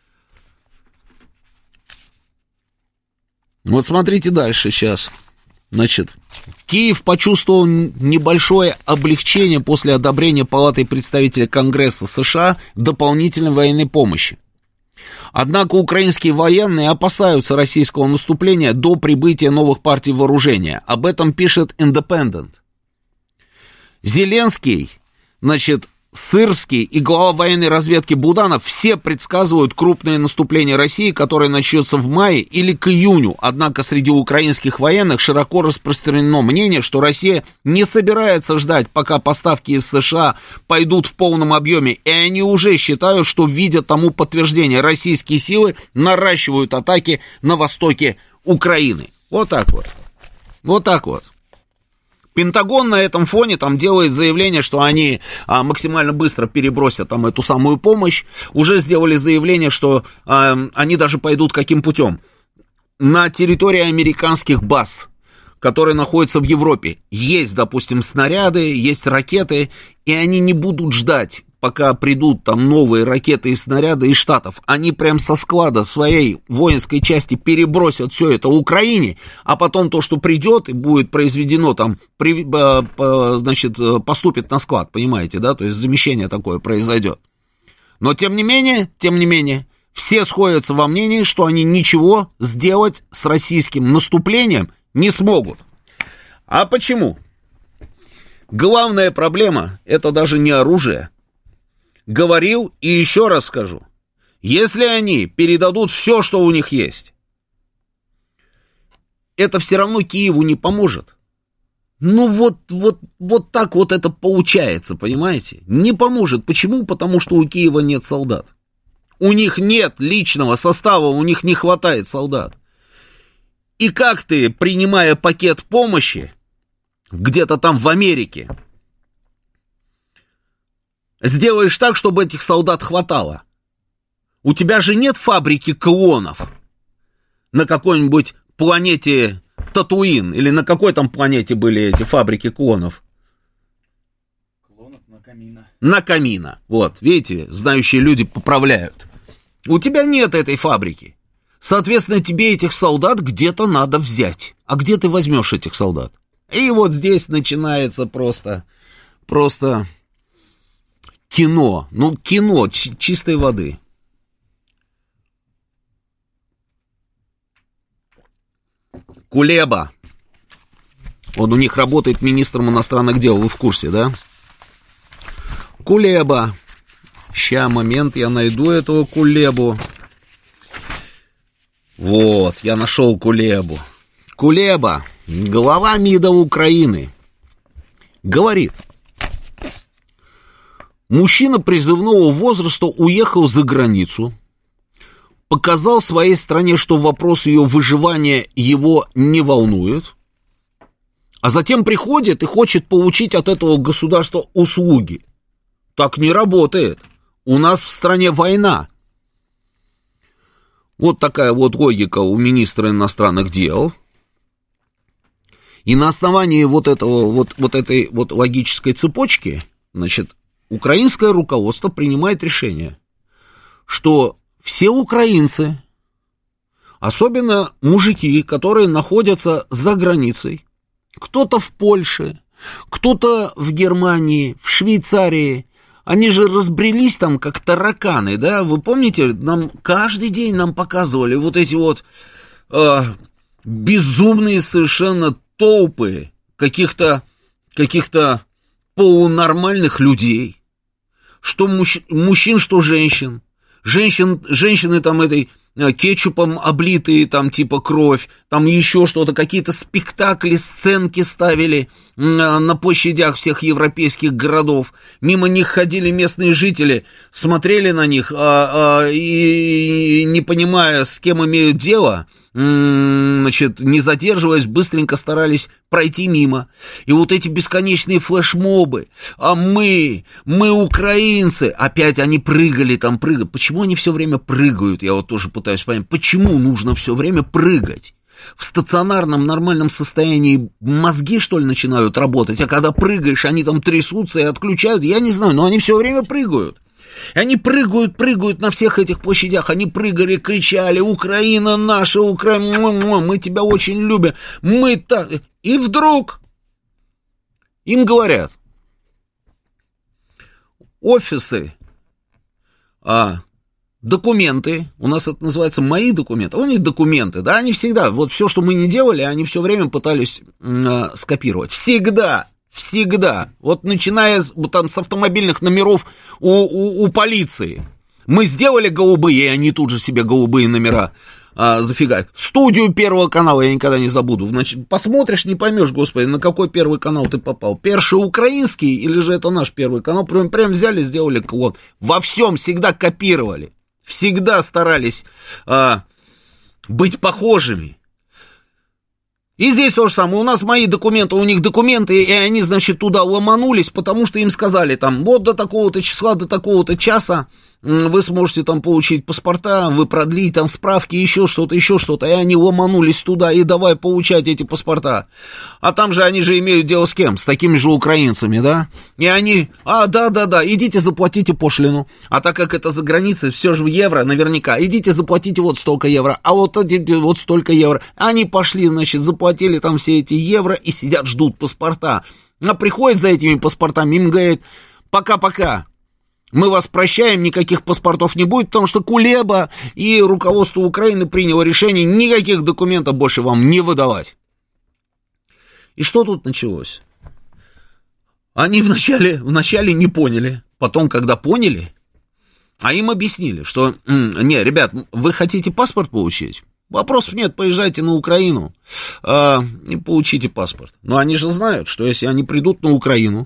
Вот смотрите дальше сейчас. Значит, Киев почувствовал небольшое облегчение после одобрения Палатой представителей Конгресса США дополнительной военной помощи. Однако украинские военные опасаются российского наступления до прибытия новых партий вооружения. Об этом пишет Independent. Зеленский, значит, Сырский и глава военной разведки Буданов все предсказывают крупное наступление России, которое начнется в мае или к июню. Однако среди украинских военных широко распространено мнение, что Россия не собирается ждать, пока поставки из США пойдут в полном объеме. И они уже считают, что видят тому подтверждение. Российские силы наращивают атаки на востоке Украины. Вот так вот. Вот так вот. Пентагон на этом фоне там делает заявление, что они а, максимально быстро перебросят там эту самую помощь. Уже сделали заявление, что а, они даже пойдут каким путем. На территории американских баз, которые находятся в Европе, есть, допустим, снаряды, есть ракеты, и они не будут ждать, пока придут там новые ракеты и снаряды из Штатов. Они прям со склада своей воинской части перебросят все это Украине, а потом то, что придет и будет произведено там, при, значит, поступит на склад, понимаете, да, то есть замещение такое произойдет. Но тем не менее, тем не менее, все сходятся во мнении, что они ничего сделать с российским наступлением не смогут. А почему? Главная проблема — это даже не оружие. Говорил и еще раз скажу. Если они передадут все, что у них есть, это все равно Киеву не поможет. Ну вот, вот, вот так вот это получается, понимаете? Не поможет. Почему? Потому что у Киева нет солдат. У них нет личного состава, у них не хватает солдат. И как ты, принимая пакет помощи, где-то там в Америке, сделаешь так, чтобы этих солдат хватало? У тебя же нет фабрики клонов на какой-нибудь планете Татуин, или на какой там планете были эти фабрики клонов? Клонов на Камина. На Камина, вот, видите, знающие люди поправляют. У тебя нет этой фабрики. Соответственно, тебе этих солдат где-то надо взять. А где ты возьмешь этих солдат? И вот здесь начинается просто, просто... кино, ну кино ч- чистой воды. Кулеба. Он у них работает министром иностранных дел, вы в курсе, да? Кулеба. Ща, момент, я найду этого Кулебу. Вот, я нашел Кулебу. Кулеба, глава МИДа Украины, говорит: мужчина призывного возраста уехал за границу, показал своей стране, что вопрос ее выживания его не волнует, а затем приходит и хочет получить от этого государства услуги. Так не работает. У нас в стране война. Вот такая вот логика у министра иностранных дел. И на основании вот этого, вот, вот этой вот логической цепочки, значит, украинское руководство принимает решение, что все украинцы, особенно мужики, которые находятся за границей, кто-то в Польше, кто-то в Германии, в Швейцарии, они же разбрелись там как тараканы, да, вы помните, нам каждый день нам показывали вот эти вот э, безумные совершенно толпы каких-то, каких-то полунормальных людей, что мужч, мужчин, что женщин, женщин, женщины там этой кетчупом облитые, там типа кровь, там еще что-то, какие-то спектакли, сценки ставили на площадях всех европейских городов, мимо них ходили местные жители, смотрели на них а, а, и, не понимая, с кем имеют дело, значит, не задерживаясь, быстренько старались пройти мимо. И вот эти бесконечные флешмобы, а мы, мы украинцы, опять они прыгали там, прыгали. Почему они все время прыгают? Я вот тоже пытаюсь понять, почему нужно все время прыгать? В стационарном нормальном состоянии мозги, что ли, начинают работать, а когда прыгаешь, они там трясутся и отключают, я не знаю, но они все время прыгают. И они прыгают, прыгают на всех этих площадях, они прыгали, кричали: Украина наша, Украина, мы тебя очень любим, мы так... И вдруг им говорят: офисы, а, документы, у нас это называется мои документы, у них документы, да, они всегда, вот все, что мы не делали, они все время пытались э, скопировать, всегда. Всегда. Вот начиная с, вот там, с автомобильных номеров у, у, у полиции. Мы сделали голубые, и они тут же себе голубые номера а, зафигают. Студию Первого канала я никогда не забуду. Значит, посмотришь, не поймешь, господи, на какой Первый канал ты попал. Перший украинский или же это наш Первый канал? Прям, прям взяли, сделали клон. Во всем всегда копировали. Всегда старались а, быть похожими. И здесь то же самое, у нас мои документы, у них документы, и они, значит, туда ломанулись, потому что им сказали, там, вот до такого-то числа, до такого-то часа вы сможете там получить паспорта, вы продлить там справки, еще что-то, еще что-то, и они ломанулись туда, и давай получать эти паспорта. А там же они же имеют дело с кем? С такими же украинцами, да? И они, а, да-да-да, идите заплатите пошлину, а так как это за границей, все же в евро наверняка, идите заплатите вот столько евро, а вот, вот столько евро. Они пошли, значит, заплатили там все эти евро и сидят, ждут паспорта. А приходят за этими паспортами, им говорят: пока-пока. Мы вас прощаем, никаких паспортов не будет, потому что Кулеба и руководство Украины приняло решение никаких документов больше вам не выдавать. И что тут началось? Они вначале, вначале не поняли, потом, когда поняли, а им объяснили, что, не, ребят, вы хотите паспорт получить? Вопросов нет, поезжайте на Украину э, и получите паспорт. Но они же знают, что если они придут на Украину,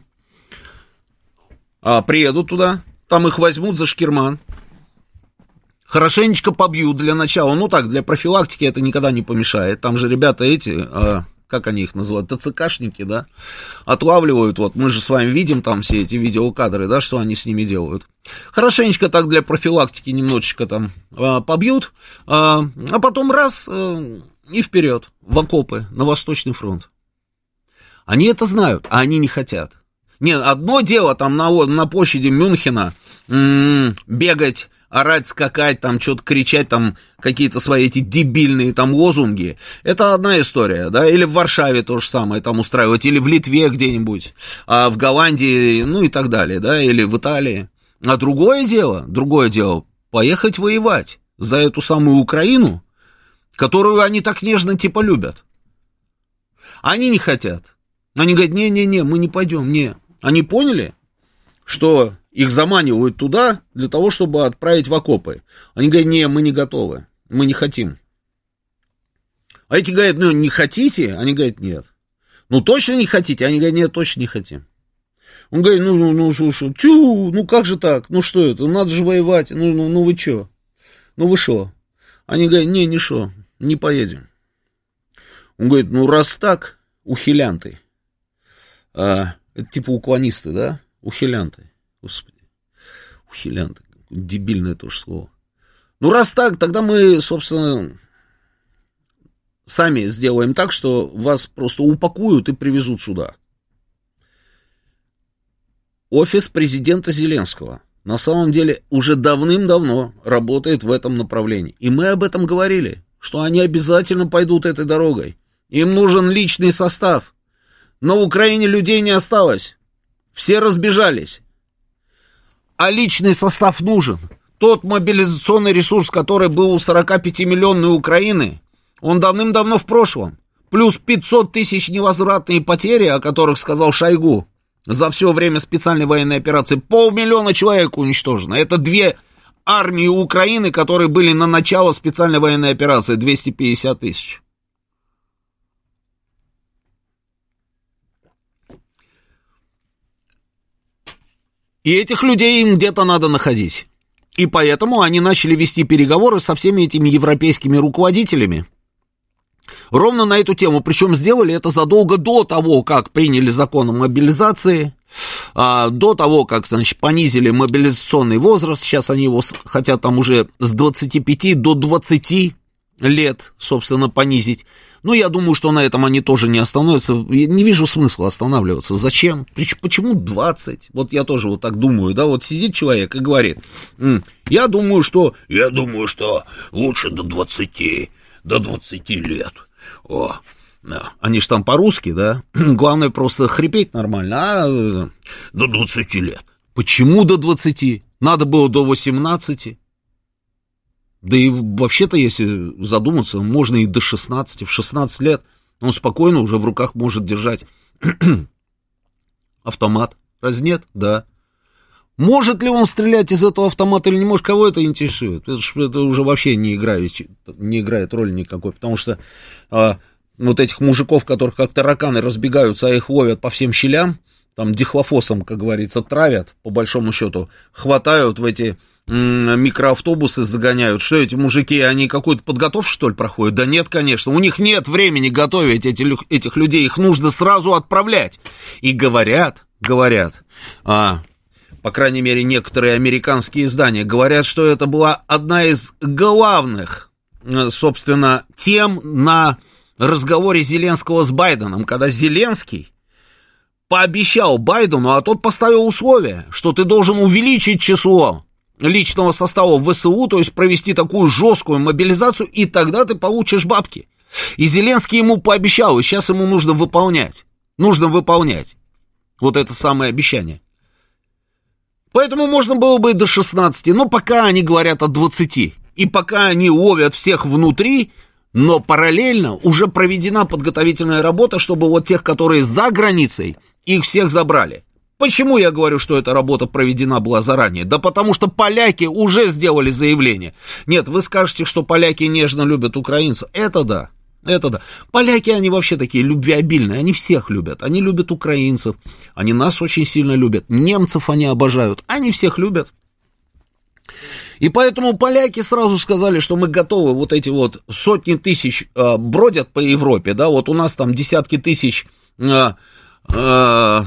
э, приедут туда, там их возьмут за шкирман, хорошенечко побьют для начала, ну так, для профилактики это никогда не помешает. Там же ребята эти, э, как они их называют, ТЦКшники, да, отлавливают, вот мы же с вами видим там все эти видеокадры, да, что они с ними делают. Хорошенечко так для профилактики немножечко там э, побьют, э, а потом раз э, и вперед в окопы на Восточный фронт. Они это знают, а они не хотят. Нет, одно дело там на, на площади Мюнхена м-м, бегать, орать, скакать, там что-то кричать, там какие-то свои эти дебильные там лозунги. Это одна история, да, или в Варшаве то же самое там устраивать, или в Литве где-нибудь, а в Голландии, ну и так далее, да, или в Италии. А другое дело, другое дело, поехать воевать за эту самую Украину, которую они так нежно типа любят. Они не хотят. Они говорят: не-не-не, мы не пойдем, не. Они поняли, что их заманивают туда для того, чтобы отправить в окопы. Они говорят: не, мы не готовы, мы не хотим. А эти говорят: ну, не хотите? Они говорят: нет. Ну, точно не хотите? Они говорят: нет, точно не хотим. Он говорит: ну, ну, ну, шо, шо, тю, ну, как же так? Ну, что это? Надо же воевать. Ну, ну, ну вы что? Ну, вы что? Они говорят: не, не шо, не поедем. Он говорит: ну, раз так, ухилянты. А, это типа уклонисты, да? Ухилянты. Господи. Ухилянты. Дебильное тоже слово. Ну, раз так, тогда мы, собственно, сами сделаем так, что вас просто упакуют и привезут сюда. Офис президента Зеленского на самом деле уже давным-давно работает в этом направлении. И мы об этом говорили, что они обязательно пойдут этой дорогой. Им нужен личный состав. На Украине людей не осталось. Все разбежались. А личный состав нужен. Тот мобилизационный ресурс, который был у сорокапятимиллионной Украины, он давным-давно в прошлом. Плюс пятьсот тысяч невозвратные потери, о которых сказал Шойгу. За все время специальной военной операции полмиллиона человек уничтожено. Это две армии Украины, которые были на начало специальной военной операции. двести пятьдесят тысяч. И этих людей им где-то надо находить. И поэтому они начали вести переговоры со всеми этими европейскими руководителями. Ровно на эту тему. Причем сделали это задолго до того, как приняли закон о мобилизации, до того, как, значит, понизили мобилизационный возраст. Сейчас они его хотят там уже с двадцати пяти до двадцати лет, собственно, понизить. Но я думаю, что на этом они тоже не остановятся. Я не вижу смысла останавливаться. Зачем? Почему двадцать? Вот я тоже вот так думаю, да, вот сидит человек и говорит, я думаю, что, я думаю, что лучше до двадцати, до двадцати лет. О, да. Они же там по-русски, да, главное просто хрипеть нормально, а до двадцати лет. Почему до двадцати? Надо было до восемнадцати. Да и вообще-то, если задуматься, можно и до шестнадцати. В шестнадцать лет он спокойно уже в руках может держать автомат. Разве нет? Да. Может ли он стрелять из этого автомата или не может, кого это интересует? Это, это уже вообще не играет, не играет роли никакой, потому что а, вот этих мужиков, которых как тараканы разбегаются, а их ловят по всем щелям, там дихлофосом, как говорится, травят, по большому счету, хватают в эти микроавтобусы, загоняют. Что эти мужики, они какую-то подготовку, что ли, проходят? Да нет, конечно, у них нет времени готовить эти, этих людей, их нужно сразу отправлять. И говорят, говорят, а, по крайней мере, некоторые американские издания говорят, что это была одна из главных, собственно, тем на разговоре Зеленского с Байденом, когда Зеленский пообещал Байдену, а тот поставил условие, что ты должен увеличить число личного состава в ВСУ, то есть провести такую жесткую мобилизацию, и тогда ты получишь бабки. И Зеленский ему пообещал, и сейчас ему нужно выполнять. Нужно выполнять вот это самое обещание. Поэтому можно было бы и до шестнадцати, но пока они говорят о двадцати. И пока они ловят всех внутри, но параллельно уже проведена подготовительная работа, чтобы вот тех, которые за границей, их всех забрали. Почему я говорю, что эта работа проведена была заранее? Да потому что поляки уже сделали заявление. Нет, вы скажете, что поляки нежно любят украинцев. Это да, это да. Поляки, они вообще такие любвеобильные, они всех любят. Они любят украинцев, они нас очень сильно любят. Немцев они обожают, они всех любят. И поэтому поляки сразу сказали, что мы готовы, вот эти вот сотни тысяч э, бродят по Европе, да, вот у нас там десятки тысяч... Э, э,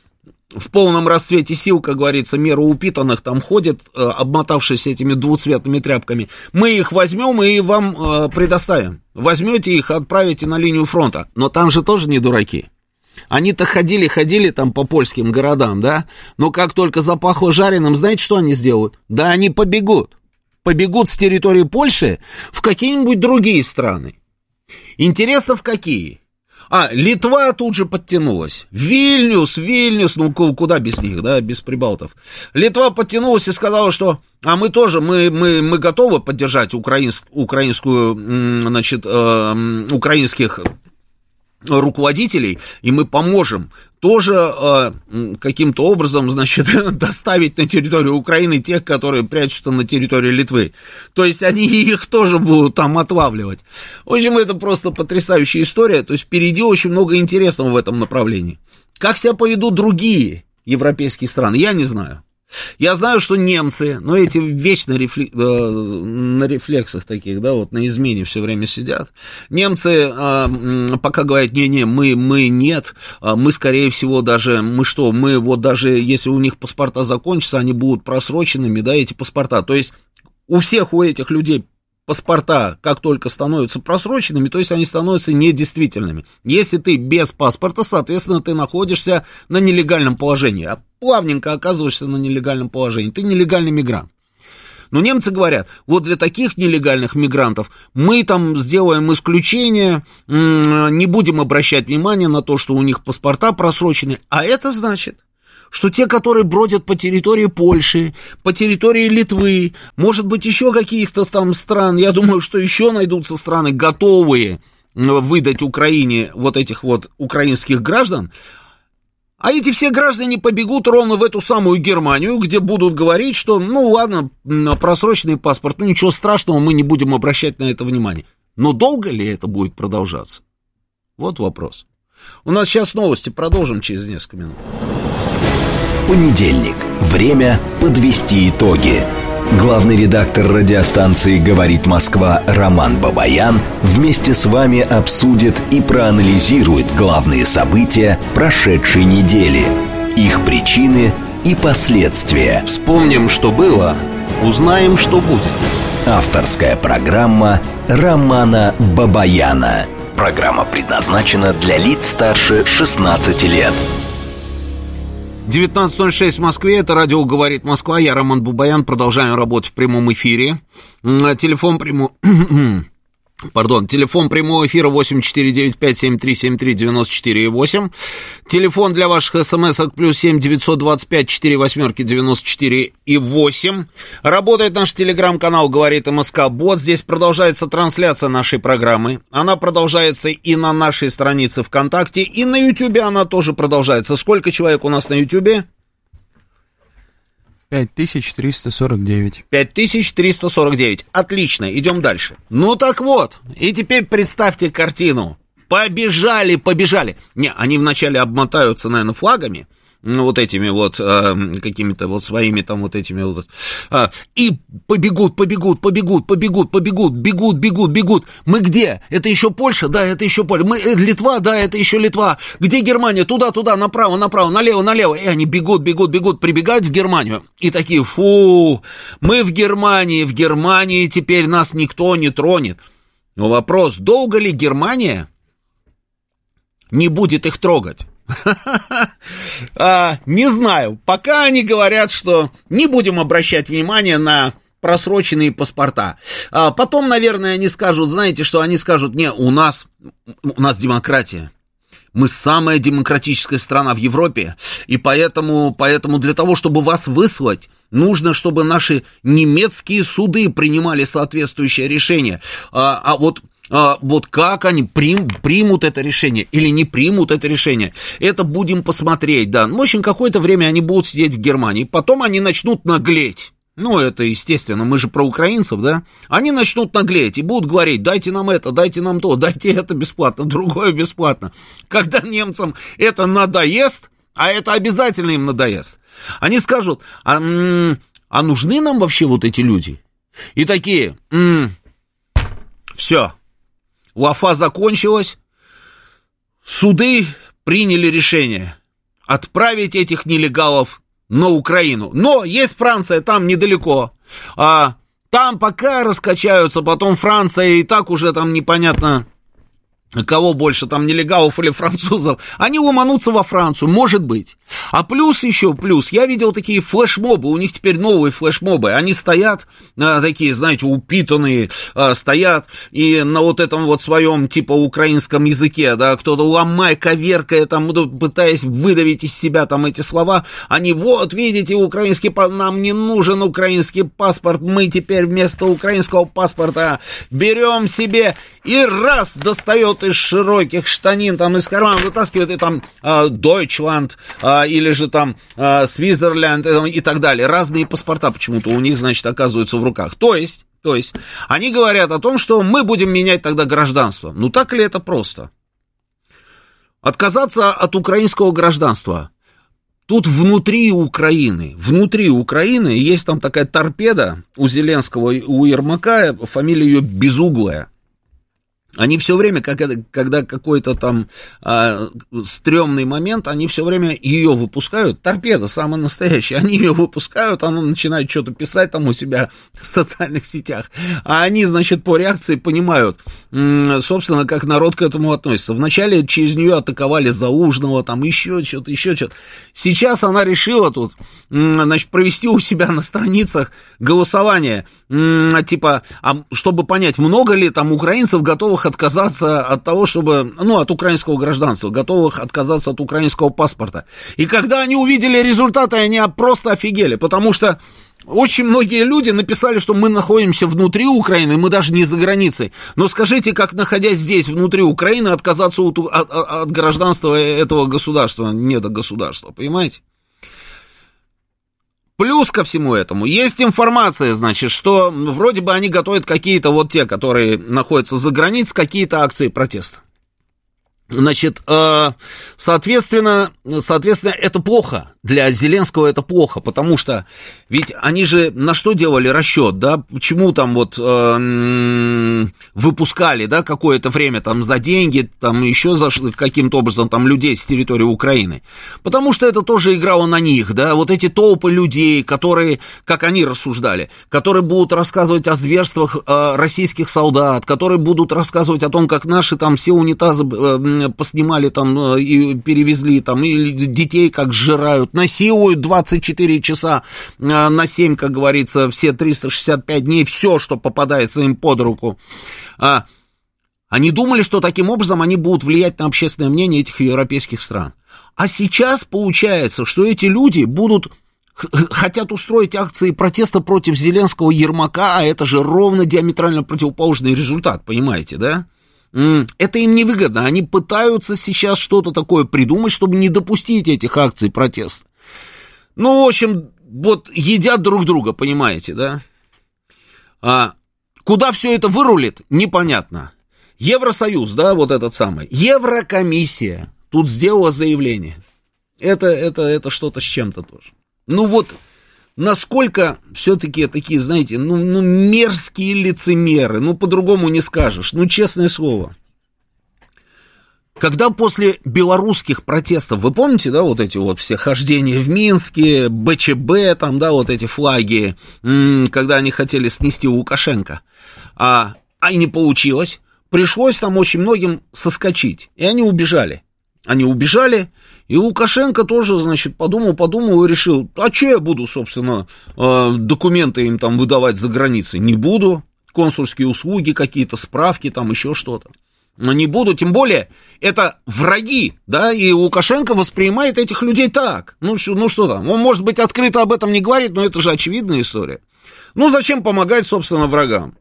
в полном расцвете сил, как говорится, меру упитанных там ходят, э, обмотавшись этими двуцветными тряпками. Мы их возьмем и вам э, предоставим. Возьмете их, отправите на линию фронта. Но там же тоже не дураки. Они-то ходили-ходили там по польским городам, да? Но как только запахло жареным, знаете, что они сделают? Да они побегут. Побегут с территории Польши в какие-нибудь другие страны. Интересно, в какие? А, Литва тут же подтянулась. Вильнюс, Вильнюс, ну куда без них, да, без прибалтов. Литва подтянулась и сказала, что, а мы тоже, мы, мы, мы готовы поддержать украинск, украинскую, значит, э, украинских руководителей, и мы поможем тоже э, каким-то образом, значит, доставить на территорию Украины тех, которые прячутся на территории Литвы. То есть они их тоже будут там отлавливать. В общем, это просто потрясающая история. То есть впереди очень много интересного в этом направлении. Как себя поведут другие европейские страны, я не знаю. Я знаю, что немцы, ну, эти вечно рефлек... на рефлексах таких, да, вот на измене все время сидят. Немцы э, пока говорят, не-не, мы, мы нет, мы, скорее всего, даже, мы что, мы вот даже, если у них паспорта закончатся, они будут просроченными, да, эти паспорта. То есть у всех, у этих людей паспорта, как только становятся просроченными, то есть они становятся недействительными. Если ты без паспорта, соответственно, ты находишься на нелегальном положении, а плавненько оказываешься на нелегальном положении. Ты нелегальный мигрант. Но немцы говорят, вот для таких нелегальных мигрантов мы там сделаем исключение, не будем обращать внимание на то, что у них паспорта просрочены. А это значит, что те, которые бродят по территории Польши, по территории Литвы, может быть, еще каких-то там стран, я думаю, что еще найдутся страны, готовые выдать Украине вот этих вот украинских граждан, а эти все граждане побегут ровно в эту самую Германию, где будут говорить, что, ну ладно, просроченный паспорт, ну ничего страшного, мы не будем обращать на это внимание. Но долго ли это будет продолжаться? Вот вопрос. У нас сейчас новости, продолжим через несколько минут. Понедельник. Время подвести итоги. Главный редактор радиостанции «Говорит Москва» Роман Бабаян вместе с вами обсудит и проанализирует главные события прошедшей недели, их причины и последствия. Вспомним, что было, узнаем, что будет. Авторская программа Романа Бабаяна. Программа предназначена для лиц старше шестнадцати лет. девятнадцать ноль шесть в Москве, это радио «Говорит Москва», я Роман Бабаян, продолжаем работать в прямом эфире. Телефон прямого... Пардон, телефон прямого эфира восемь четыре девять пять семь три семь три девять четыре восемь. Телефон для ваших смс-ок плюс семь девятьсот двадцать пять четыре восьмерки девяносто четыре и восемь. Работает наш телеграм-канал «Говорит МСК Бот». Здесь продолжается трансляция нашей программы. Она продолжается и на нашей странице ВКонтакте, и на Ютубе она тоже продолжается. Сколько человек у нас на Ютубе? пять тысяч триста сорок девять. пять тысяч триста сорок девять. Отлично, идем дальше. Ну так вот, и теперь представьте картину. Побежали, побежали. Не, они вначале обмотаются, наверное, флагами, ну, вот этими вот, э, какими-то вот своими там вот этими вот, э, и побегут, побегут, побегут, побегут, побегут, бегут, бегут, бегут. Мы где? Это еще Польша? Да, это еще Польша. Мы, э, Литва? Да, это еще Литва. Где Германия? Туда, туда, направо, направо, налево, налево. И они бегут, бегут, бегут, прибегают в Германию. И такие, фу, мы в Германии, в Германии теперь нас никто не тронет. Но вопрос, долго ли Германия не будет их трогать? а, не знаю, пока они говорят, что не будем обращать внимание на просроченные паспорта. А потом, наверное, они скажут, знаете, что они скажут, не, у нас, у нас демократия. Мы самая демократическая страна в Европе, и поэтому, поэтому для того, чтобы вас выслать, нужно, чтобы наши немецкие суды принимали соответствующее решение. А, а вот... А, вот как они прим, примут это решение или не примут это решение, это будем посмотреть, да. В общем, какое-то время они будут сидеть в Германии, потом они начнут наглеть. Ну, это естественно, мы же про украинцев, да. Они начнут наглеть и будут говорить, дайте нам это, дайте нам то, дайте это бесплатно, другое бесплатно. Когда немцам это надоест, а это обязательно им надоест, они скажут, а, м- а нужны нам вообще вот эти люди? И такие, м- все. Уафа закончилась, суды приняли решение отправить этих нелегалов на Украину. Но есть Франция, там недалеко, а там пока раскачаются, потом Франция и так уже там непонятно... Кого больше, там, нелегалов или французов, они ломанутся во Францию, может быть. А плюс еще, плюс, я видел такие флешмобы, у них теперь новые флешмобы, они стоят, а, такие, знаете, упитанные, а, стоят, и на вот этом вот своем, типа, украинском языке, да, кто-то ломай, коверкая, там, пытаясь выдавить из себя там эти слова, они, вот, видите, украинский, нам не нужен украинский паспорт, мы теперь вместо украинского паспорта берем себе, и раз, достает из широких штанин, там, из кармана вытаскивает, и там э, Deutschland, э, или же там э, Switzerland, э, и так далее. Разные паспорта почему-то у них, значит, оказываются в руках. То есть, то есть, они говорят о том, что мы будем менять тогда гражданство. Ну, так ли это просто? Отказаться от украинского гражданства. Тут внутри Украины, внутри Украины есть там такая торпеда у Зеленского, у Ермака, фамилия ее Безуглая. Они все время, когда какой-то там а, стрёмный момент, они все время ее выпускают, торпеда самая настоящая, они ее выпускают, она начинает что-то писать там у себя в социальных сетях, а они, значит, по реакции понимают, собственно, как народ к этому относится. Вначале через нее атаковали Залужного, там еще что-то, еще что-то. Сейчас она решила тут, значит, провести у себя на страницах голосование, типа, чтобы понять, много ли там украинцев готовых отказаться от того, чтобы, ну, от украинского гражданства, готовых отказаться от украинского паспорта. И когда они увидели результаты, они просто офигели, потому что очень многие люди написали, что мы находимся внутри Украины, мы даже не за границей. Но скажите, как, находясь здесь, внутри Украины, отказаться от, от, от гражданства этого государства, не до государства, понимаете? Плюс ко всему этому есть информация, значит, что вроде бы они готовят какие-то вот те, которые находятся за границей, какие-то акции протеста. Значит, соответственно, соответственно, это плохо. Для Зеленского это плохо, потому что ведь они же на что делали расчет, да, почему там вот э, выпускали, да, какое-то время там за деньги, там еще за каким-то образом там людей с территории Украины, потому что это тоже играло на них, да, вот эти толпы людей, которые, как они рассуждали, которые будут рассказывать о зверствах э, российских солдат, которые будут рассказывать о том, как наши там все унитазы э, поснимали там э, и перевезли там, и детей как сжирают, насилуют двадцать четыре часа на семь, как говорится, все триста шестьдесят пять дней, все, что попадается им под руку. А, они думали, что таким образом они будут влиять на общественное мнение этих европейских стран. А сейчас получается, что эти люди будут, хотят устроить акции протеста против Зеленского, Ермака, а это же ровно диаметрально противоположный результат, понимаете, да? Это им невыгодно, они пытаются сейчас что-то такое придумать, чтобы не допустить этих акций протеста. Ну, в общем, вот едят друг друга, понимаете, да? А куда все это вырулит, непонятно. Евросоюз, да, вот этот самый, Еврокомиссия тут сделала заявление. Это, это, это что-то с чем-то тоже. Ну вот, насколько все-таки такие, знаете, ну, ну мерзкие лицемеры, ну по-другому не скажешь, ну честное слово. Когда после белорусских протестов, вы помните, да, вот эти вот все хождения в Минске, БЧБ, там, да, вот эти флаги, м-м, когда они хотели снести Лукашенко, а, а и не получилось, пришлось там очень многим соскочить, и они убежали. Они убежали, и Лукашенко тоже, значит, подумал, подумал и решил, а что я буду, собственно, документы им там выдавать за границей? Не буду, консульские услуги какие-то, справки, там еще что-то. Но не буду, тем более, это враги, да, и Лукашенко воспринимает этих людей так. Ну, что, ну что там, он, может быть, открыто об этом не говорит, но это же очевидная история. Ну, зачем помогать, собственно, врагам?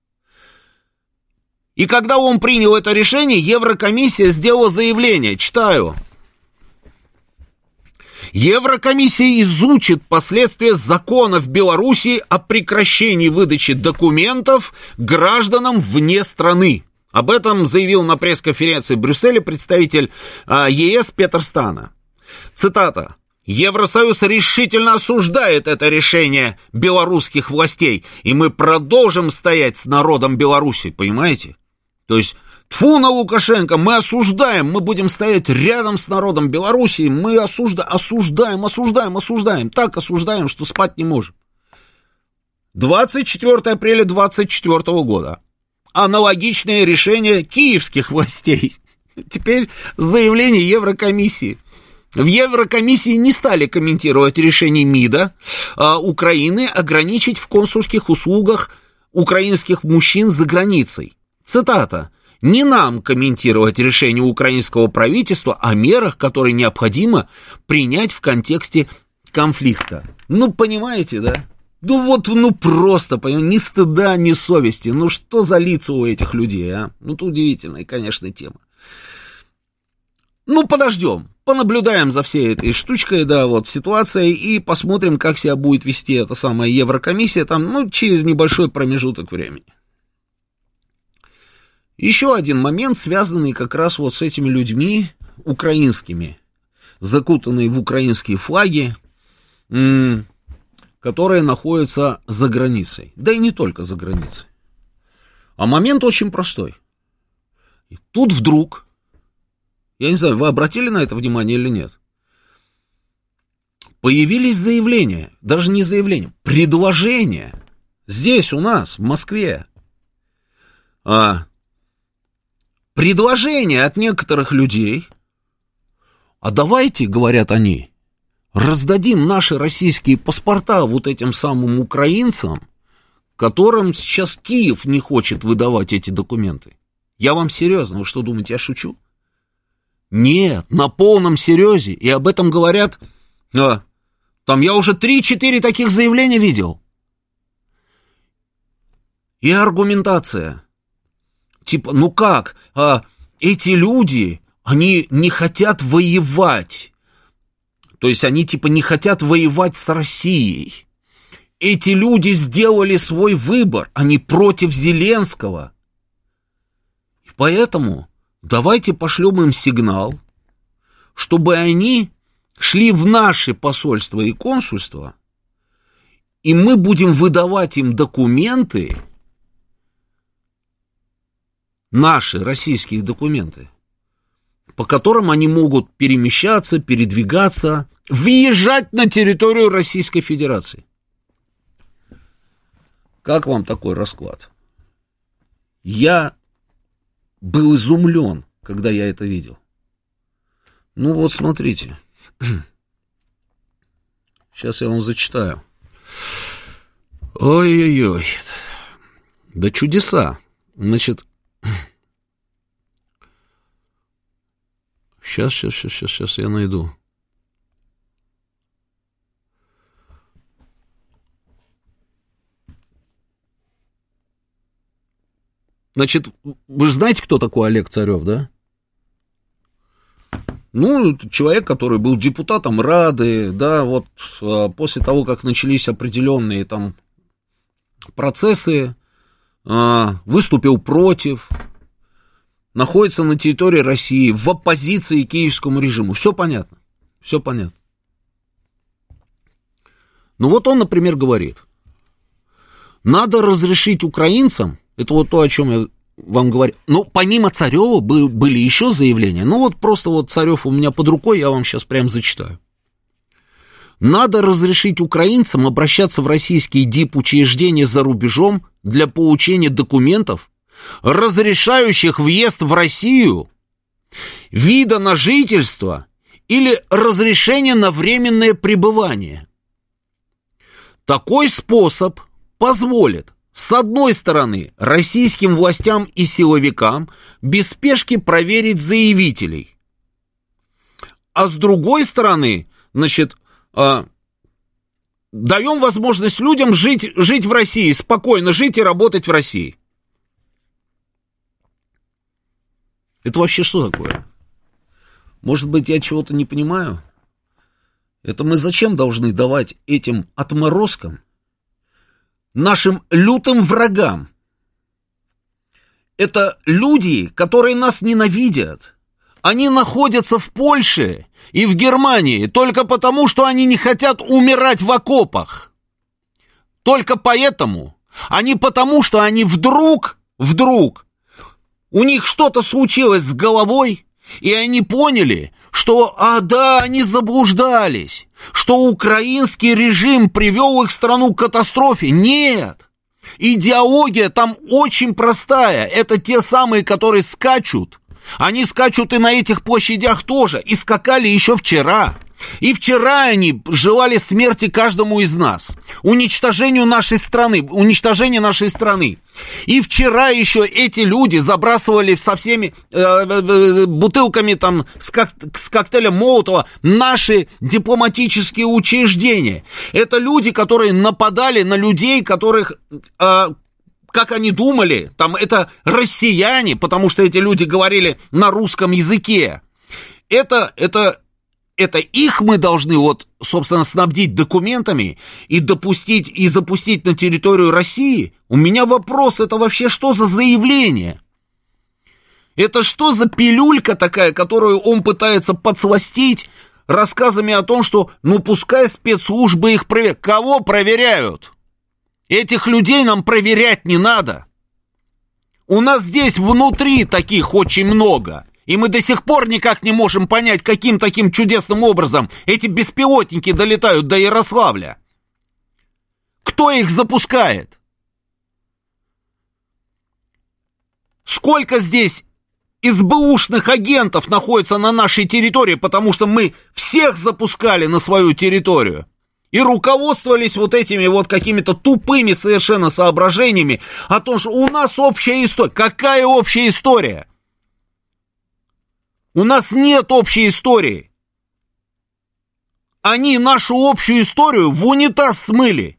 И когда он принял это решение, Еврокомиссия сделала заявление, читаю. Еврокомиссия изучит последствия закона в Беларуси о прекращении выдачи документов гражданам вне страны. Об этом заявил на пресс-конференции в Брюсселе представитель а, ЕС Петер Стана. Цитата. Евросоюз решительно осуждает это решение белорусских властей, и мы продолжим стоять с народом Беларуси, понимаете? То есть, тьфу на Лукашенко, мы осуждаем, мы будем стоять рядом с народом Беларуси, мы осужда, осуждаем, осуждаем, осуждаем, так осуждаем, что спать не можем. двадцать четвёртого апреля двадцать четвёртого года. Аналогичное решение киевских властей. Теперь заявление Еврокомиссии. В Еврокомиссии не стали комментировать решение МИДа а, Украины ограничить в консульских услугах украинских мужчин за границей. Цитата. «Не нам комментировать решение украинского правительства о мерах, которые необходимо принять в контексте конфликта». Ну, понимаете, да? Ну, вот, ну, просто, понимаете, ни стыда, ни совести. Ну, что за лица у этих людей, а? Ну, это удивительная, конечно, тема. Ну, подождем, понаблюдаем за всей этой штучкой, да, вот, ситуацией, и посмотрим, как себя будет вести эта самая Еврокомиссия, там, ну, через небольшой промежуток времени. Еще один момент, связанный как раз вот с этими людьми украинскими, закутанные в украинские флаги, м- которые находятся за границей. Да и не только за границей. А момент очень простой. И тут вдруг, я не знаю, вы обратили на это внимание или нет, появились заявления, даже не заявления, предложения здесь у нас, в Москве. А, предложения от некоторых людей, а давайте, говорят они, раздадим наши российские паспорта вот этим самым украинцам, которым сейчас Киев не хочет выдавать эти документы. Я вам серьезно, вы что думаете, я шучу? Нет, на полном серьезе, и об этом говорят, а, там я уже три-четыре таких заявления видел. И аргументация, типа, ну как, а, эти люди, они не хотят воевать. То есть они типа не хотят воевать с Россией. Эти люди сделали свой выбор, они против Зеленского. И поэтому давайте пошлем им сигнал, чтобы они шли в наши посольства и консульства, и мы будем выдавать им документы, наши российские документы, по которым они могут перемещаться, передвигаться, въезжать на территорию Российской Федерации. Как вам такой расклад? Я был изумлен, когда я это видел. Ну вот, смотрите. Сейчас я вам зачитаю. Ой-ой-ой. Да чудеса. Значит, сейчас, сейчас, сейчас, сейчас я найду. Значит, вы же знаете, кто такой Олег Царев, да? Ну, человек, который был депутатом Рады, да, вот после того, как начались определенные там процессы, выступил против, находится на территории России, в оппозиции к киевскому режиму. Все понятно, все понятно. Ну вот он, например, говорит, надо разрешить украинцам, это вот то, о чем я вам говорю, но помимо Царева были еще заявления, ну вот просто вот Царев у меня под рукой, я вам сейчас прям зачитаю. Надо разрешить украинцам обращаться в российские дипучреждения за рубежом для получения документов, разрешающих въезд в Россию, вида на жительство или разрешение на временное пребывание. Такой способ позволит, с одной стороны, российским властям и силовикам без спешки проверить заявителей, а с другой стороны, значит, э, даем возможность людям жить, жить в России, спокойно жить и работать в России. Это вообще что такое? Может быть, я чего-то не понимаю? Это мы зачем должны давать этим отморозкам, нашим лютым врагам? Это люди, которые нас ненавидят. Они находятся в Польше и в Германии только потому, что они не хотят умирать в окопах. Только поэтому, а не потому, что они вдруг, вдруг, у них что-то случилось с головой, и они поняли, что, а да, они заблуждались, что украинский режим привел их страну к катастрофе. Нет, идеология там очень простая. Это те самые, которые скачут. Они скачут и на этих площадях тоже, и скакали еще вчера. И вчера они желали смерти каждому из нас, уничтожению нашей страны, уничтожению нашей страны. И вчера еще эти люди забрасывали со всеми э, бутылками там с, кок- с коктейлем Молотова наши дипломатические учреждения. Это люди, которые нападали на людей, которых... Э, как они думали, там это россияне, потому что эти люди говорили на русском языке. Это, это, это их мы должны, вот, собственно, снабдить документами и допустить, и запустить на территорию России. У меня вопрос, это вообще что за заявление? Это что за пилюлька такая, которую он пытается подсластить рассказами о том, что, ну, пускай спецслужбы их проверяют. Кого проверяют? Этих людей нам проверять не надо. У нас здесь внутри таких очень много. И мы до сих пор никак не можем понять, каким таким чудесным образом эти беспилотники долетают до Ярославля. Кто их запускает? Сколько здесь СБУшных агентов находится на нашей территории, потому что мы всех запускали на свою территорию? И руководствовались вот этими вот какими-то тупыми совершенно соображениями о том, что у нас общая история. Какая общая история? У нас нет общей истории. Они нашу общую историю в унитаз смыли.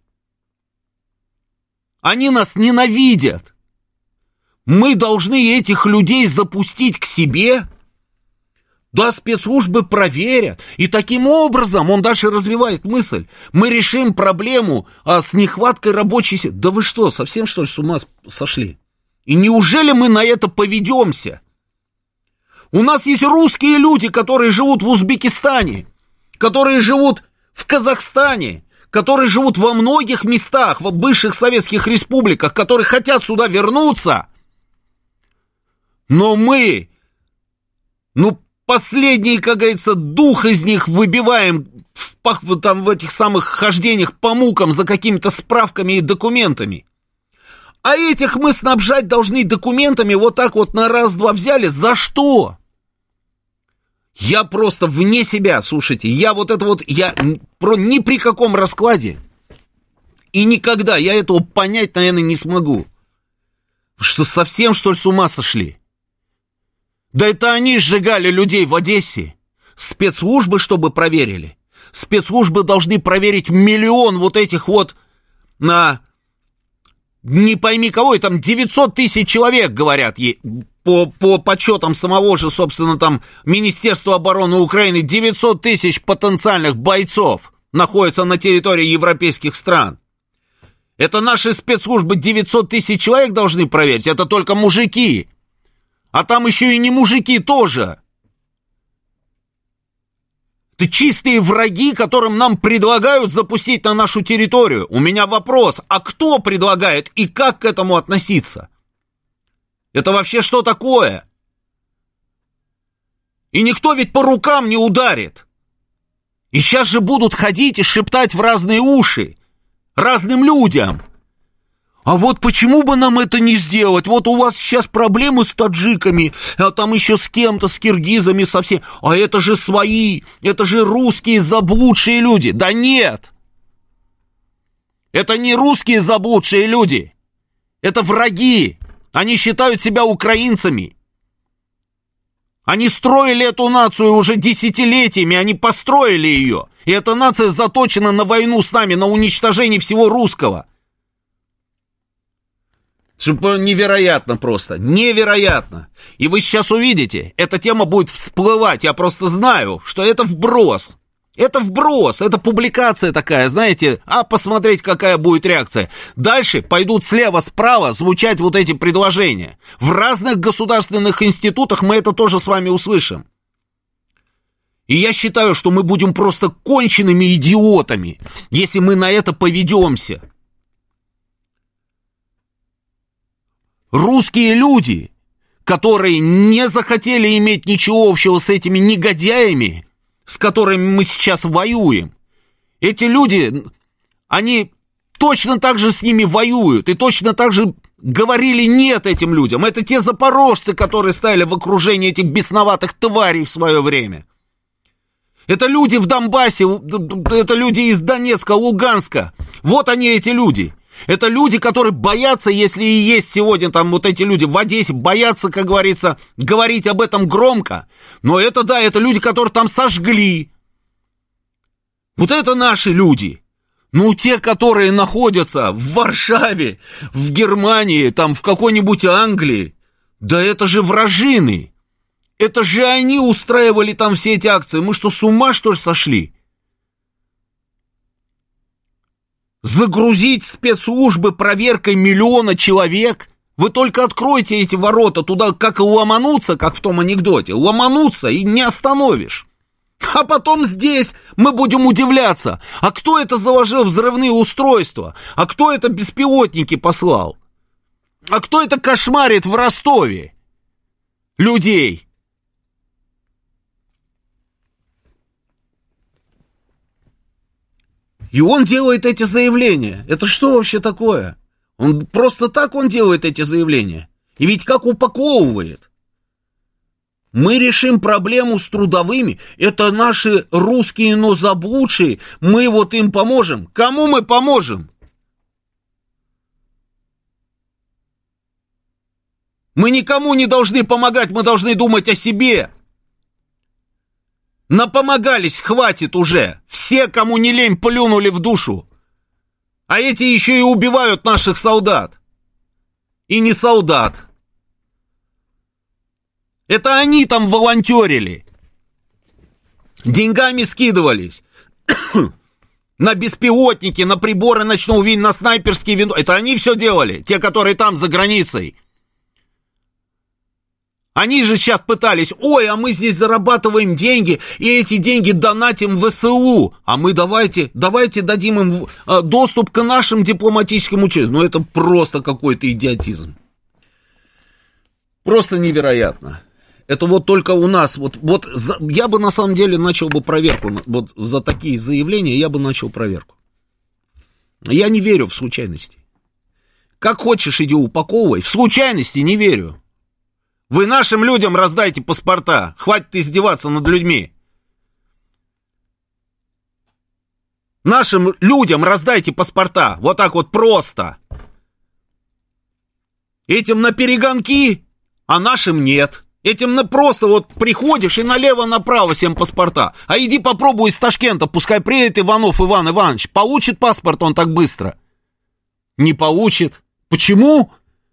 Они нас ненавидят. Мы должны этих людей запустить к себе. Да, спецслужбы проверят. И таким образом он дальше развивает мысль. Мы решим проблему а, с нехваткой рабочей силы. Да вы что, совсем что ли с ума сошли? И неужели мы на это поведемся? У нас есть русские люди, которые живут в Узбекистане, которые живут в Казахстане, которые живут во многих местах, в бывших советских республиках, которые хотят сюда вернуться. Но мы, ну, последний, как говорится, дух из них выбиваем в, там, в этих самых хождениях по мукам за какими-то справками и документами. А этих мы снабжать должны документами вот так вот на раз-два взяли. За что? Я просто вне себя, слушайте, я вот это вот, я про, ни при каком раскладе и никогда я этого понять, наверное, не смогу. Что, совсем, что ли, с ума сошли? Да это они сжигали людей в Одессе. Спецслужбы, чтобы проверили. Спецслужбы должны проверить миллион вот этих вот на... Не пойми кого, и там девятьсот тысяч человек, говорят, по, по подсчетам самого же, собственно, там Министерства обороны Украины, девятьсот тысяч потенциальных бойцов находятся на территории европейских стран. Это наши спецслужбы девятьсот тысяч человек должны проверить, это только мужики. А там еще и не мужики тоже. Это чистые враги, которым нам предлагают запустить на нашу территорию. У меня вопрос, а кто предлагает и как к этому относиться? Это вообще что такое? И никто ведь по рукам не ударит. И сейчас же будут ходить и шептать в разные уши разным людям. А вот почему бы нам это не сделать? Вот у вас сейчас проблемы с таджиками, а там еще с кем-то, с киргизами совсем. А это же свои, это же русские заблудшие люди. Да нет! Это не русские заблудшие люди. Это враги. Они считают себя украинцами. Они строили эту нацию уже десятилетиями, они построили ее. И эта нация заточена на войну с нами, на уничтожение всего русского. Невероятно просто, невероятно. И вы сейчас увидите, эта тема будет всплывать, я просто знаю, что это вброс. Это вброс, это публикация такая, знаете, а посмотреть, какая будет реакция. Дальше пойдут слева-справа звучать вот эти предложения. В разных государственных институтах мы это тоже с вами услышим. И я считаю, что мы будем просто конченными идиотами, если мы на это поведемся. Русские люди, которые не захотели иметь ничего общего с этими негодяями, с которыми мы сейчас воюем, эти люди, они точно так же с ними воюют и точно так же говорили нет этим людям. Это те запорожцы, которые стояли в окружении этих бесноватых тварей в свое время. Это люди в Донбассе, это люди из Донецка, Луганска. Вот они, эти люди. Это люди, которые боятся, если и есть сегодня там вот эти люди в Одессе, боятся, как говорится, говорить об этом громко. Но это, да, это люди, которые там сожгли. Вот это наши люди. Ну, те, которые находятся в Варшаве, в Германии, там в какой-нибудь Англии, да это же вражины. Это же они устраивали там все эти акции. Мы что, с ума, что ли, сошли? Загрузить спецслужбы проверкой миллиона человек? Вы только откройте эти ворота туда, как и ломануться, как в том анекдоте. Ломануться и не остановишь. А потом здесь мы будем удивляться. А кто это заложил взрывные устройства? А кто это беспилотники послал? А кто это кошмарит в Ростове людей? И он делает эти заявления. Это что вообще такое? Он просто так он делает эти заявления. И ведь как упаковывает. Мы решим проблему с трудовыми. Это наши русские, но заблудшие. Мы вот им поможем. Кому мы поможем? Мы никому не должны помогать. Мы должны думать о себе. Напомогались, хватит уже. Все, кому не лень, плюнули в душу. А эти еще и убивают наших солдат. И не солдат. Это они там волонтерили. Деньгами скидывались. На беспилотники, на приборы ночного видения, на снайперские винтовки. Это они все делали. Те, которые там за границей. Они же сейчас пытались, ой, а мы здесь зарабатываем деньги, и эти деньги донатим в ВСУ. А мы давайте, давайте дадим им доступ к нашим дипломатическим учреждениям. Ну, это просто какой-то идиотизм. Просто невероятно. Это вот только у нас, вот, вот за, я бы на самом деле начал бы проверку, вот за такие заявления я бы начал проверку. Я не верю в случайности. Как хочешь, иди упаковывай, в случайности не верю. Вы нашим людям раздайте паспорта, хватит издеваться над людьми. Нашим людям раздайте паспорта, вот так вот просто. Этим на перегонки, а нашим нет. Этим на просто вот приходишь и налево-направо всем паспорта. А иди попробуй из Ташкента, пускай приедет Иванов Иван Иванович. Получит паспорт он так быстро? Не получит. Почему?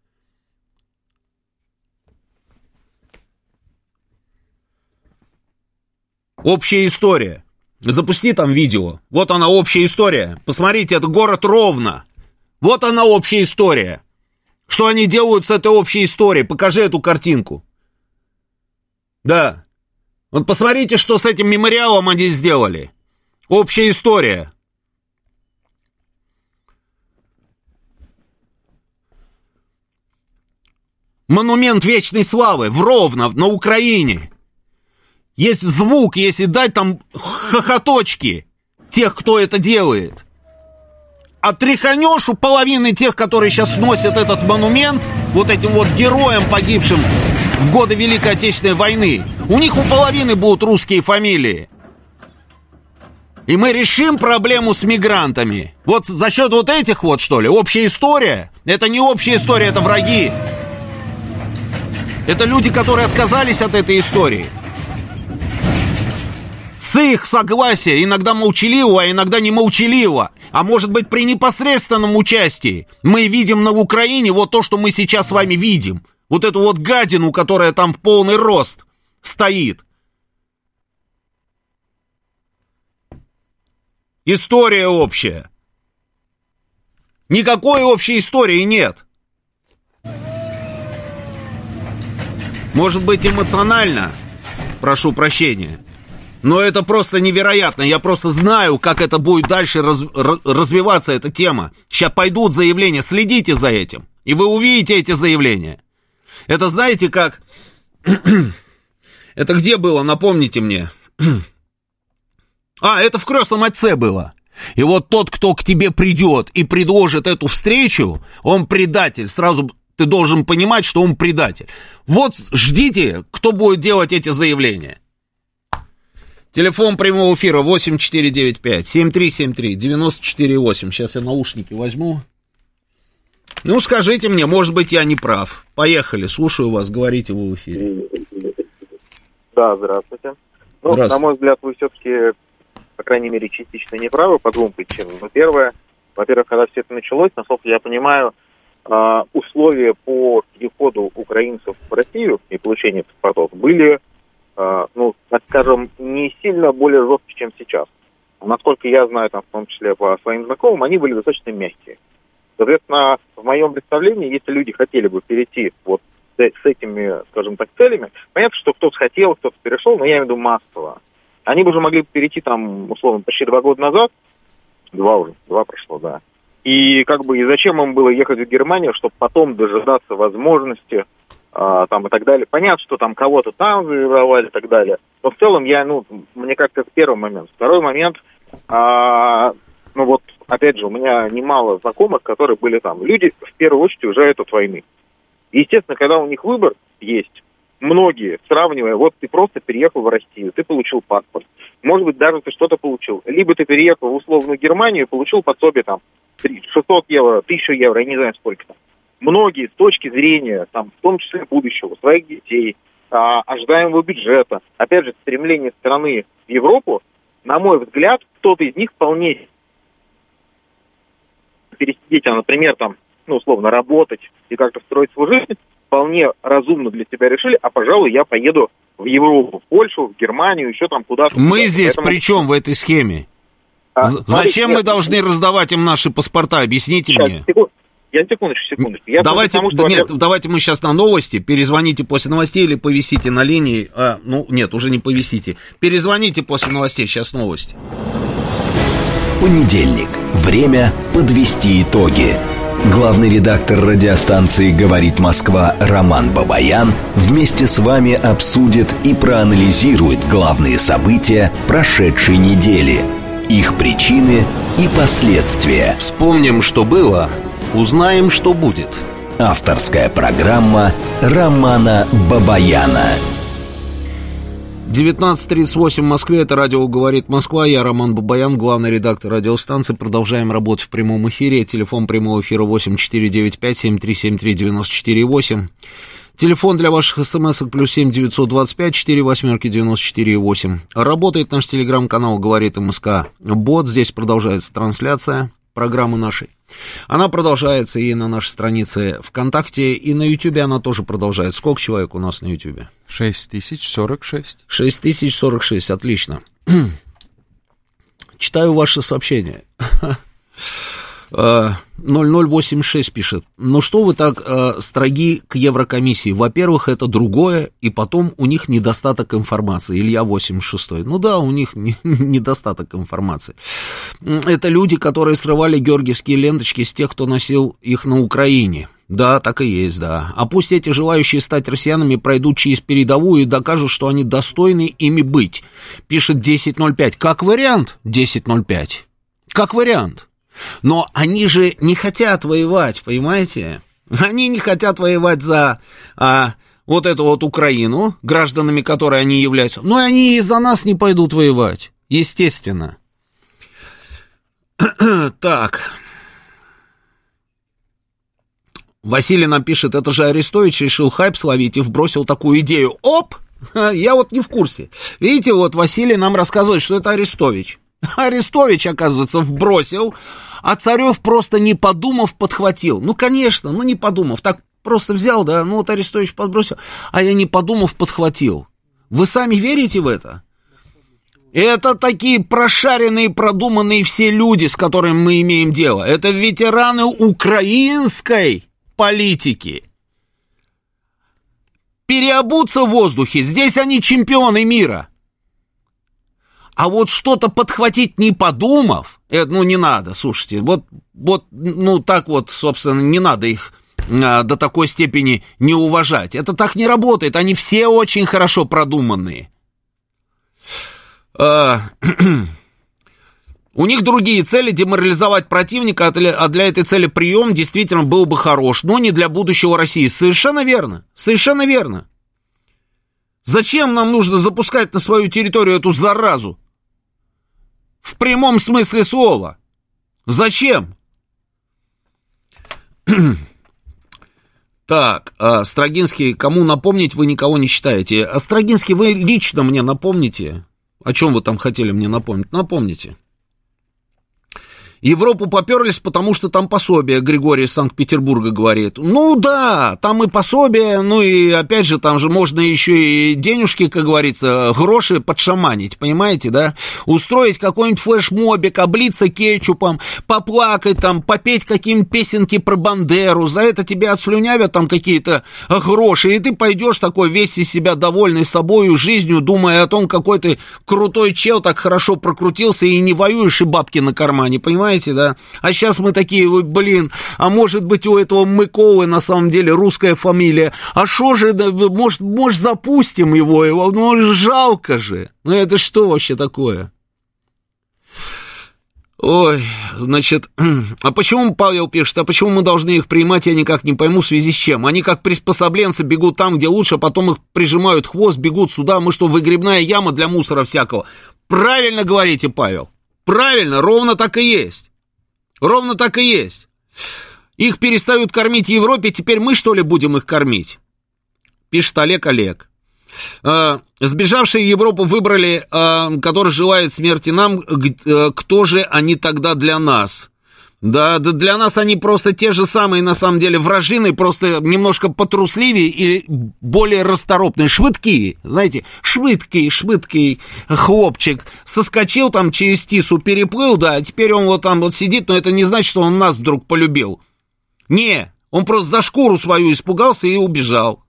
Общая история. Запусти там видео. Вот она, общая история. Посмотрите, это город Ровно. Вот она, общая история. Что они делают с этой общей историей? Покажи эту картинку. Да. Вот посмотрите, что с этим мемориалом они сделали. Общая история. Монумент вечной славы в Ровно, на Украине. Есть звук, если дать там хохоточки тех, кто это делает. А тряханешь у половины тех, которые сейчас сносят этот монумент, вот этим вот героям, погибшим в годы Великой Отечественной войны, у них у половины будут русские фамилии. И мы решим проблему с мигрантами. Вот за счет вот этих вот, что ли, общая история? Это не общая история, это враги. Это люди, которые отказались от этой истории. С их согласия, иногда молчаливого, а иногда не молчаливого, а может быть при непосредственном участии, мы видим на Украине вот то, что мы сейчас с вами видим. Вот эту вот гадину, которая там в полный рост стоит. История общая. Никакой общей истории нет. Может быть, эмоционально, прошу прощения, но это просто невероятно. Я просто знаю, как это будет дальше раз, развиваться, эта тема. Сейчас пойдут заявления, следите за этим, и вы увидите эти заявления. Это знаете как... Это где было, напомните мне. А, это в Крестном Отце было. И вот тот, кто к тебе придет и предложит эту встречу, он предатель. Сразу ты должен понимать, что он предатель. Вот ждите, кто будет делать эти заявления. Телефон прямого эфира восемь четыре девять пять семь три семь три девять четыре восемь. Сейчас я наушники возьму. Ну, скажите мне, может быть, я не прав. Поехали, слушаю вас, говорите вы в эфире. Да, здравствуйте. Ну, здравствуйте. На мой взгляд, вы все-таки, по крайней мере, частично не правы по двум причинам. Ну, первое, во-первых, когда все это началось, насколько я понимаю, условия по переходу украинцев в Россию и получению паспортов были, ну, так скажем, не сильно более жесткие, чем сейчас. Насколько я знаю, там, в том числе по своим знакомым, они были достаточно мягкие. Соответственно, в моем представлении, если люди хотели бы перейти вот с этими, скажем так, целями, понятно, что кто-то хотел, кто-то перешел, но я имею в виду массово. Они бы уже могли перейти там, условно, почти два года назад, два уже, два прошло, да. И как бы, и зачем им было ехать в Германию, чтобы потом дожидаться возможности, а, там, и так далее. Понятно, что там кого-то там завербовали и так далее. Но в целом я, ну, мне как-то это первый момент. Второй момент, а, ну вот, опять же, у меня немало знакомых, которые были там. Люди, в первую очередь, уезжают от войны. И, естественно, когда у них выбор есть, многие, сравнивая, вот ты просто переехал в Россию, ты получил паспорт. Может быть, даже ты что-то получил. Либо ты переехал в условную Германию и получил пособие там шестьсот евро, тысячу евро, я не знаю сколько там. Многие с точки зрения, там, в том числе будущего, своих детей, а, ожидаемого бюджета, опять же, стремление страны в Европу, на мой взгляд, кто-то из них вполне пересидеть, а, например, там, ну, условно, работать и как-то строить свою жизнь, вполне разумно для себя решили, а, пожалуй, я поеду в Европу, в Польшу, в Германию, еще там куда-то. Мы куда-то. здесь Поэтому... при чем в этой схеме? А, Зачем смотрите, мы нет, должны раздавать им наши паспорта? Объясните сейчас, мне. Секунд, Я секундочку, секундочку. Я давайте, потому, что, нет, давайте мы сейчас на новости, перезвоните после новостей или повисите на линии. А, ну, нет, уже не повисите. Перезвоните после новостей, сейчас новости. Понедельник. Время подвести итоги. Главный редактор радиостанции «Говорит Москва» Роман Бабаян вместе с вами обсудит и проанализирует главные события прошедшей недели, их причины и последствия. Вспомним, что было, узнаем, что будет. Авторская программа Романа Бабаяна. девятнадцать тридцать восемь в Москве, это радио «Говорит Москва», я Роман Бабаян, главный редактор радиостанции. Продолжаем работать в прямом эфире. Телефон прямого эфира восемь четыре девять пять семь три семь три девять четыре восемь. Телефон для ваших смс-ок плюс семь девятьсот двадцать пять четыре восьмерки девяносто четыре восемь. Работает наш телеграм-канал «Говорит МСК». Бот, здесь продолжается трансляция программы нашей. Она продолжается и на нашей странице ВКонтакте, и на Ютубе она тоже продолжается. Сколько человек у нас на Ютубе? шесть тысяч сорок шесть. шесть тысяч сорок шесть, отлично. Читаю ваши сообщения. ноль ноль восемь шесть пишет. Ну что вы так э, строги к Еврокомиссии? Во-первых, это другое, и потом у них недостаток информации. Илья восемьдесят шесть. Ну да, у них не, недостаток информации. Это люди, которые срывали георгиевские ленточки с тех, кто носил их на Украине. Да, так и есть, да. А пусть эти желающие стать россиянами пройдут через передовую и докажут, что они достойны ими быть. Пишет десять ноль пять. Как вариант, десять ноль пять. Как вариант. Но они же не хотят воевать, понимаете? Они не хотят воевать за а, вот эту вот Украину, гражданами которой они являются. Но они и за нас не пойдут воевать, естественно. Так. Василий нам пишет, это же Арестович решил хайп словить и вбросил такую идею. Оп! Я вот не в курсе. Видите, вот Василий нам рассказывает, что это Арестович. Арестович, оказывается, вбросил, а Царев просто не подумав подхватил. Ну, конечно, ну не подумав, так просто взял, да, ну вот Арестович подбросил, а я не подумав подхватил. Вы сами верите в это? Это такие прошаренные, продуманные все люди, с которыми мы имеем дело. Это ветераны украинской политики. Переобуться в воздухе, здесь они чемпионы мира. А вот что-то подхватить не подумав, это, ну, не надо, слушайте, вот, вот, ну, так вот, собственно, не надо их а, до такой степени не уважать. Это так не работает, они все очень хорошо продуманные. А, у них другие цели, деморализовать противника, а для, а для этой цели прием действительно был бы хорош, но не для будущего России. Совершенно верно, совершенно верно. Зачем нам нужно запускать на свою территорию эту заразу? В прямом смысле слова. Зачем? Так, а Строгинский, кому напомнить, вы никого не считаете. А Строгинский, вы лично мне напомните. О чем вы там хотели мне напомнить? Напомните. Европу поперлись, потому что там пособие, Григорий из Санкт-Петербурга говорит. Ну да, там и пособие, ну и опять же, там же можно еще и денежки, как говорится, гроши подшаманить, понимаете, да? Устроить какой-нибудь флешмобик, облиться кетчупом, поплакать там, попеть какие-нибудь песенки про Бандеру, за это тебе отслюнявят там какие-то гроши, и ты пойдешь такой весь из себя довольный собою, жизнью, думая о том, какой ты крутой чел, так хорошо прокрутился и не воюешь, и бабки на кармане, понимаете? Да? А сейчас мы такие, блин, а может быть у этого Мыковы на самом деле русская фамилия, а шо же, может, может запустим его, его, ну жалко же, ну это что вообще такое? Ой, значит, а почему, Павел пишет, а почему мы должны их принимать, я никак не пойму, в связи с чем? Они как приспособленцы бегут там, где лучше, а потом их прижимают хвост, бегут сюда, мы что, выгребная яма для мусора всякого? Правильно говорите, Павел. Правильно, ровно так и есть. Ровно так и есть. Их перестают кормить в Европе, теперь мы, что ли, будем их кормить? Пишет Олег Олег. А, сбежавшие в Европу выбрали, а, который желает смерти нам, кто же они тогда для нас? Да, да, для нас они просто те же самые, на самом деле, вражины, просто немножко потрусливее и более расторопные, швыдкие, знаете, швыдкий, швыдкий хлопчик, соскочил там через Тису, переплыл, да, а теперь он вот там вот сидит, но это не значит, что он нас вдруг полюбил. Не, он просто за шкуру свою испугался и убежал.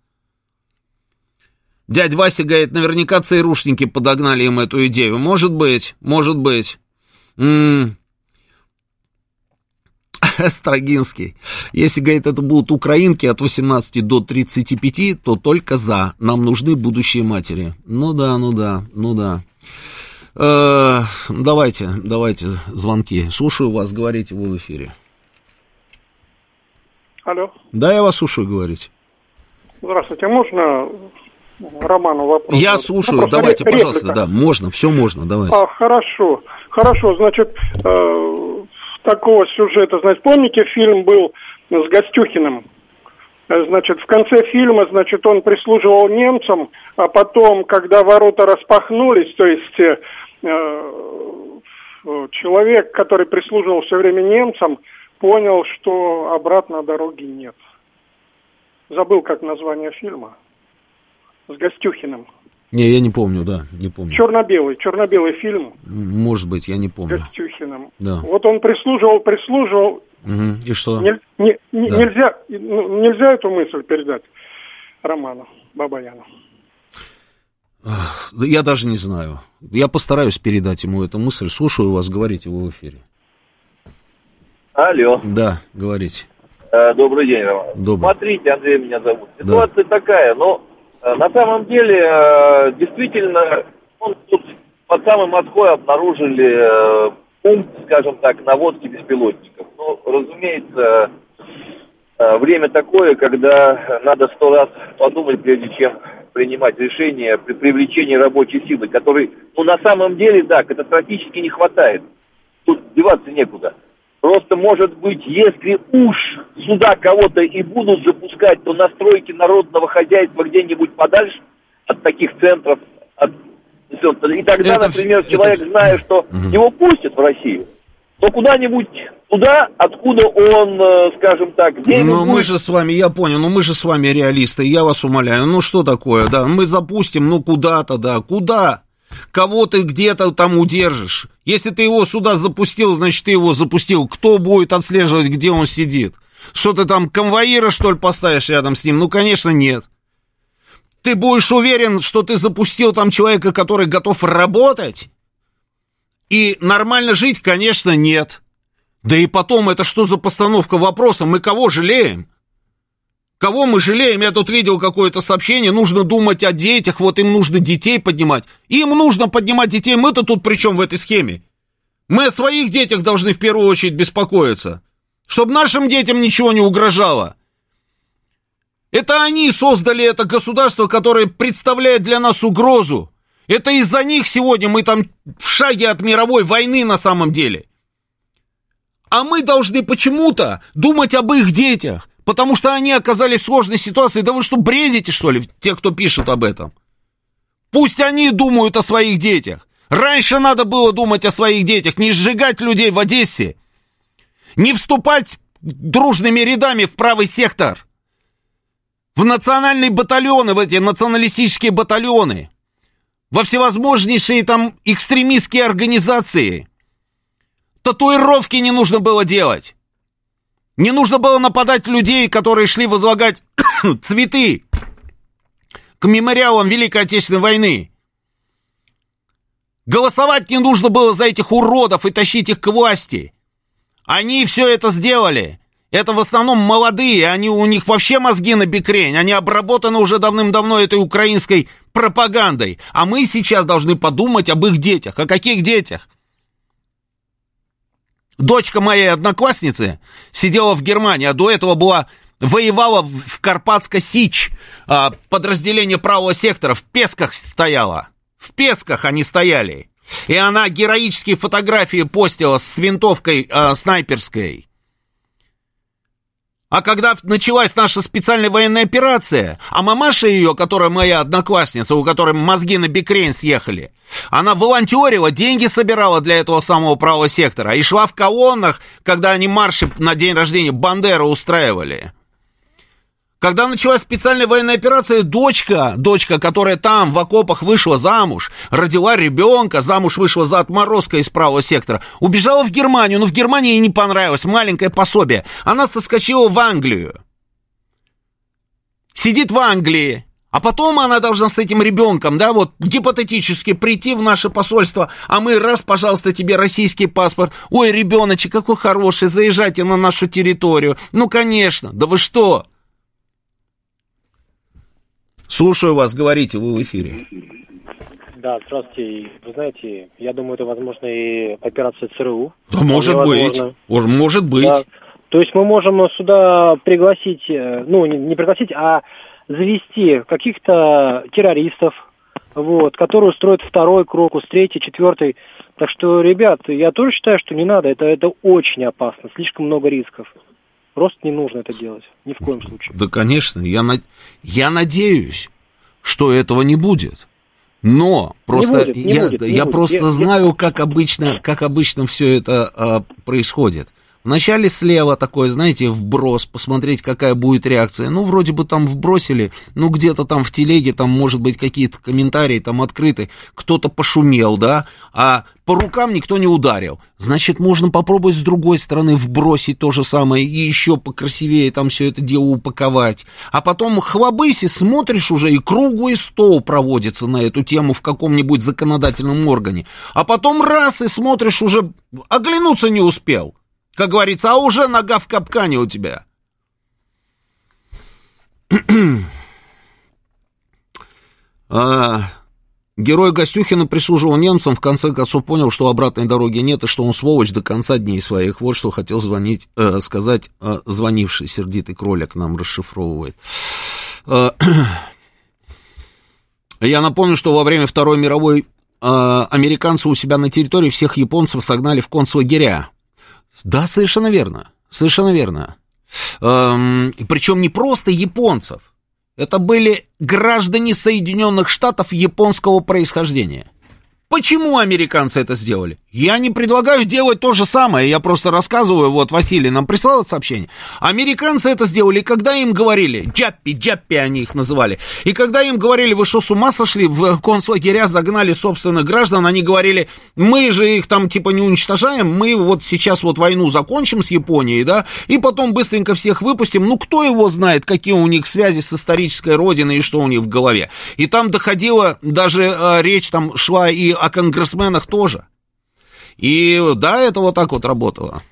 Дядя Вася говорит, наверняка ЦРУшники подогнали им эту идею. Может быть, может быть. М-м. Строгинский. Если, говорит, это будут украинки от восемнадцати до тридцати пяти, то только за. Нам нужны будущие матери. Ну да, ну да, ну да. Э, давайте, давайте звонки. Слушаю вас, говорите, вы в эфире. Алло. Да, я вас слушаю, говорите. Здравствуйте, можно Роману вопрос? Я слушаю, ну, давайте, реплика. Пожалуйста, да, можно, все можно, давайте. А, хорошо, хорошо, значит, э, такого сюжета, значит, помните, фильм был с Гостюхиным? Значит, в конце фильма, значит, он прислуживал немцам, а потом, когда ворота распахнулись, то есть э, человек, который прислуживал все время немцам, понял, что обратно дороги нет. Забыл, как название фильма. С Гостюхиным. Не, я не помню, да, не помню. Черно-белый, черно-белый фильм. Может быть, я не помню. С Гостюхиным. Да. Вот он прислуживал, прислуживал. Угу. И что? Не, не, не, да. нельзя, ну, нельзя эту мысль передать Роману Бабаяну. Я даже не знаю. Я постараюсь передать ему эту мысль. Слушаю вас, говорите вы в эфире. Алло. Да, говорите. Э, добрый день, Роман. Добрый. Смотрите, Андрей меня зовут. Ситуация да. такая, но э, на самом деле э, действительно он тут под самой Москвой обнаружили э, пункт, скажем так, наводки беспилотников. Ну, разумеется, э, время такое, когда надо сто раз подумать, прежде чем принимать решение при привлечении рабочей силы, которой, ну, на самом деле, да, катастрофически не хватает. Тут деваться некуда. Просто, может быть, если уж сюда кого-то и будут запускать, то на стройки народного хозяйства где-нибудь подальше от таких центров. От... И тогда, это, например, это... человек, зная, что угу. его пустят в Россию, то куда-нибудь туда, откуда он, скажем так, где-нибудь... Ну, мы же с вами, я понял, ну мы же с вами реалисты, я вас умоляю. Ну, что такое, да, мы запустим, ну, куда-то, да, куда? Кого ты где-то там удержишь? Если ты его сюда запустил, значит, ты его запустил. Кто будет отслеживать, где он сидит? Что ты там, конвоира, что ли, поставишь рядом с ним? Ну, конечно, нет. Ты будешь уверен, что ты запустил там человека, который готов работать? И нормально жить, конечно, нет. Да и потом, это что за постановка вопроса? Мы кого жалеем? Кого мы жалеем? Я тут видел какое-то сообщение, нужно думать о детях, вот им нужно детей поднимать. Им нужно поднимать детей, мы-то тут при чем в этой схеме? Мы о своих детях должны в первую очередь беспокоиться, чтобы нашим детям ничего не угрожало. Это они создали это государство, которое представляет для нас угрозу. Это из-за них сегодня мы там в шаге от мировой войны на самом деле. А мы должны почему-то думать об их детях. Потому что они оказались в сложной ситуации. Да вы что, бредите, что ли, те, кто пишут об этом? Пусть они думают о своих детях. Раньше надо было думать о своих детях, не сжигать людей в Одессе, не вступать дружными рядами в правый сектор, в национальные батальоны, в эти националистические батальоны, во всевозможнейшие там экстремистские организации. Татуировки не нужно было делать. Не нужно было нападать людей, которые шли возлагать цветы к мемориалам Великой Отечественной войны. Голосовать не нужно было за этих уродов и тащить их к власти. Они все это сделали. Это в основном молодые, они, у них вообще мозги на бекрень. Они обработаны уже давным-давно этой украинской пропагандой. А мы сейчас должны подумать об их детях. О каких детях? Дочка моей одноклассницы сидела в Германии, а до этого была, воевала в Карпатско-Сич, подразделение правого сектора, в Песках стояла. В Песках они стояли. И она героические фотографии постила с винтовкой э, снайперской. А когда началась наша специальная военная операция, а мамаша ее, которая моя одноклассница, у которой мозги на бекрень съехали, она волонтерила, деньги собирала для этого самого правого сектора и шла в колоннах, когда они марши на день рождения Бандеры устраивали. Когда началась специальная военная операция, дочка, дочка, которая там в окопах вышла замуж, родила ребенка, замуж вышла за отморозка из правого сектора, убежала в Германию, но в Германии ей не понравилось, маленькое пособие. Она соскочила в Англию. Сидит в Англии. А потом она должна с этим ребенком, да, вот гипотетически прийти в наше посольство, а мы, раз, пожалуйста, тебе российский паспорт. Ой, ребеночек, какой хороший, заезжайте на нашу территорию. Ну, конечно, да вы что? Слушаю вас, говорите, вы в эфире. Да, здравствуйте. Вы знаете, я думаю, это, возможно, и операция ЦРУ. Да, может быть. Может быть. Да. То есть мы можем сюда пригласить, ну, не, не пригласить, а завести каких-то террористов, вот, которые устроят второй крокус, третий, четвертый. Так что, ребят, я тоже считаю, что не надо. Это, это очень опасно, слишком много рисков. Просто не нужно это делать, ни в коем случае. Да, конечно, я, на... я надеюсь, что этого не будет. Но просто не будет, не я, будет, не я будет. просто я, знаю, я... как обычно, как обычно все это а, происходит. Вначале слева такой, знаете, вброс, посмотреть, какая будет реакция. Ну, вроде бы там вбросили, ну, где-то там в телеге, там, может быть, какие-то комментарии там открыты, кто-то пошумел, да, а по рукам никто не ударил. Значит, можно попробовать с другой стороны вбросить то же самое и еще покрасивее там все это дело упаковать. А потом хлобысь и смотришь уже, и круглый стол проводится на эту тему в каком-нибудь законодательном органе. А потом раз и смотришь уже, оглянуться не успел. Как говорится, а уже нога в капкане у тебя. а, герой Гостюхина прислуживал немцам, в конце концов понял, что обратной дороги нет, и что он сволочь до конца дней своих. Вот что хотел звонить, э, сказать э, звонивший сердитый кролик нам расшифровывает. Э, я напомню, что во время Второй мировой э, американцы у себя на территории всех японцев согнали в концлагеря. Да, совершенно верно, совершенно верно. Эм, причем не просто японцев, это были граждане Соединенных Штатов японского происхождения. Почему американцы это сделали? Я не предлагаю делать то же самое, я просто рассказываю, вот Василий нам прислал это сообщение. Американцы это сделали, когда им говорили, джаппи, джаппи они их называли, и когда им говорили, вы что, с ума сошли, в концлагеря загнали собственных граждан, они говорили, мы же их там типа не уничтожаем, мы вот сейчас вот войну закончим с Японией, да, и потом быстренько всех выпустим, ну кто его знает, какие у них связи с исторической родиной и что у них в голове. И там доходила, даже э, речь там шла и о конгрессменах тоже. И да, это вот так вот работало.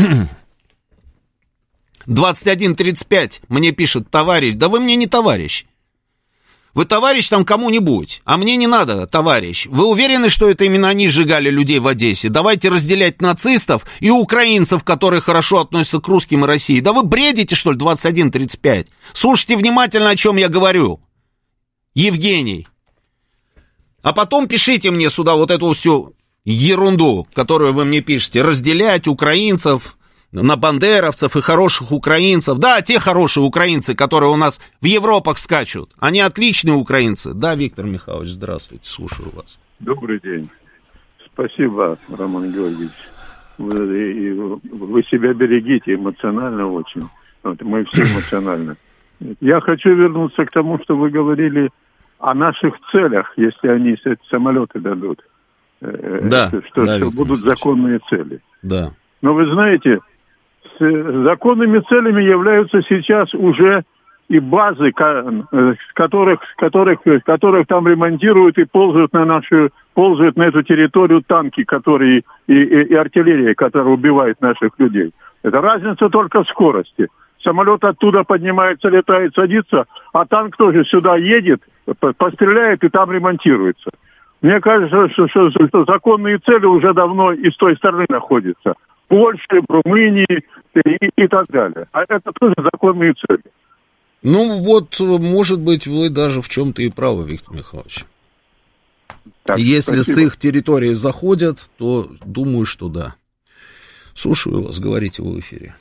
двадцать один тридцать пять мне пишет товарищ. Да вы мне не товарищ. Вы товарищ там кому-нибудь, а мне не надо, товарищ. Вы уверены, что это именно они сжигали людей в Одессе? Давайте разделять нацистов и украинцев, которые хорошо относятся к русским и России. Да вы бредите, что ли, двадцать один тридцать пять? Слушайте внимательно, о чем я говорю. Евгений. А потом пишите мне сюда вот эту всю ерунду, которую вы мне пишете. Разделять украинцев на бандеровцев и хороших украинцев. Да, те хорошие украинцы, которые у нас в Европах скачут. Они отличные украинцы. Да, Виктор Михайлович, здравствуйте, слушаю вас. Добрый день. Спасибо, Роман Георгиевич. Вы, вы себя берегите эмоционально очень. Вот, мы все эмоционально. Я хочу вернуться к тому, что вы говорили о наших целях, если они самолеты дадут. Да, что, да, что будут законные цели. Да. Но вы знаете, с законными целями являются сейчас уже и базы, которых, которых, которых там ремонтируют и ползают на нашу, ползают на эту территорию танки, которые и, и, и артиллерия, которая убивает наших людей. Это разница только в скорости. Самолет оттуда поднимается, летает, садится, а танк тоже сюда едет, постреляет и там ремонтируется. Мне кажется, что, что, что законные цели уже давно и с той стороны находятся. В Польше, в Румынии и, и так далее. А это тоже законные цели. Ну вот, может быть, вы даже в чем-то и правы, Виктор Михайлович. Так, если спасибо. С их территории заходят, то думаю, что да. Слушаю вас, говорите вы в эфире.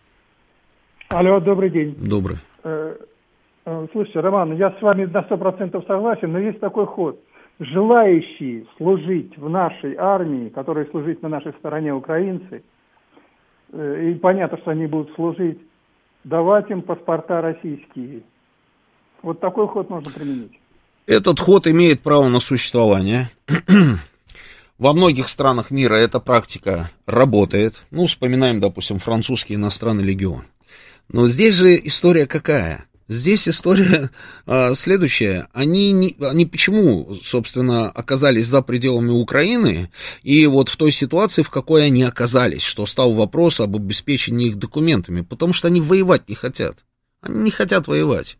Алло, добрый день. Добрый. Слушайте, Роман, я с вами на сто процентов согласен, но есть такой ход. Желающие служить в нашей армии, которые служить на нашей стороне украинцы, и понятно, что они будут служить, давать им паспорта российские. Вот такой ход можно применить. Этот ход имеет право на существование. Во многих странах мира эта практика работает. Ну, вспоминаем, допустим, французский иностранный легион. Но здесь же история какая? Здесь история а, следующая. Они, не, они почему, собственно, оказались за пределами Украины и вот в той ситуации, в какой они оказались, что стал вопрос об обеспечении их документами? Потому что они воевать не хотят. Они не хотят воевать.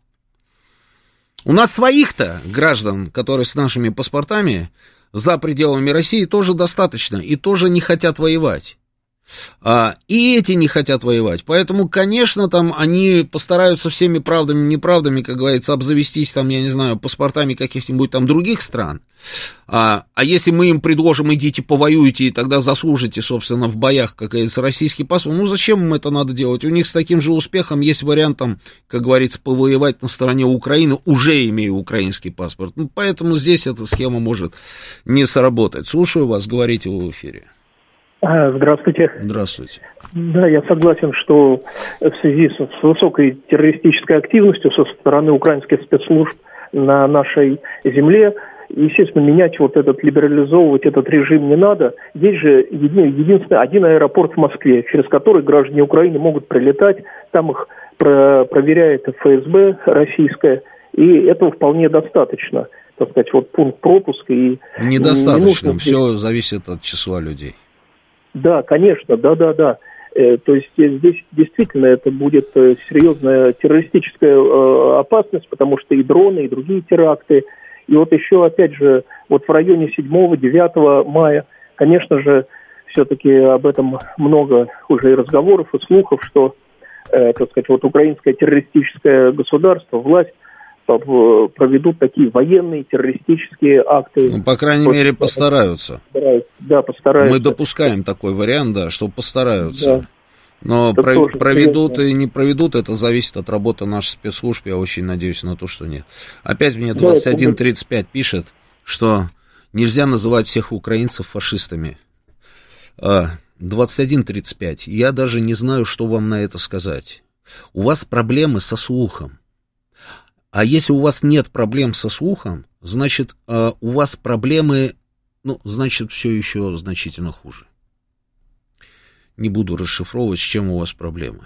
У нас своих-то граждан, которые с нашими паспортами за пределами России, тоже достаточно и тоже не хотят воевать. А, и эти не хотят воевать. Поэтому, конечно, там они постараются всеми правдами и неправдами, как говорится, обзавестись там, я не знаю, паспортами каких-нибудь там других стран. А, а если мы им предложим, идите повоюйте, и тогда заслужите, собственно, в боях, как говорится, российский паспорт, ну зачем им это надо делать? У них с таким же успехом есть вариант, там, как говорится, повоевать на стороне Украины, уже имея украинский паспорт. Ну, поэтому здесь эта схема может не сработать. Слушаю вас, говорите вы в эфире. Здравствуйте. Здравствуйте. Да, я согласен, что в связи с, с высокой террористической активностью со стороны украинских спецслужб на нашей земле, естественно, менять вот этот, либерализовывать этот режим не надо. Есть же един, единственный один аэропорт в Москве, через который граждане Украины могут прилетать, там их про, проверяет эф эс бэ российская, и этого вполне достаточно. Так сказать, вот пункт пропуска и... Недостаточно, не все зависит от числа людей. Да, конечно, да-да-да. Э, то есть здесь действительно это будет э, серьезная террористическая э, опасность, потому что и дроны, и другие теракты. И вот еще, опять же, вот в районе седьмого-девятого мая, конечно же, все-таки об этом много уже и разговоров, и слухов, что, э, так сказать, вот украинское террористическое государство, власть, проведут такие военные террористические акты. Ну, по крайней вот, мере, постараются. Да, постараются. Мы допускаем такой вариант, да, что постараются. Да. Но пров... проведут интересно. И не проведут, это зависит от работы наших спецслужб. Я очень надеюсь на то, что нет. Опять мне двадцать один тридцать пять пишет, что нельзя называть всех украинцев фашистами. двадцать один тридцать пять. Я даже не знаю, что вам на это сказать. У вас проблемы со слухом. А если у вас нет проблем со слухом, значит, э, у вас проблемы, ну, значит, все еще значительно хуже. Не буду расшифровывать, с чем у вас проблемы.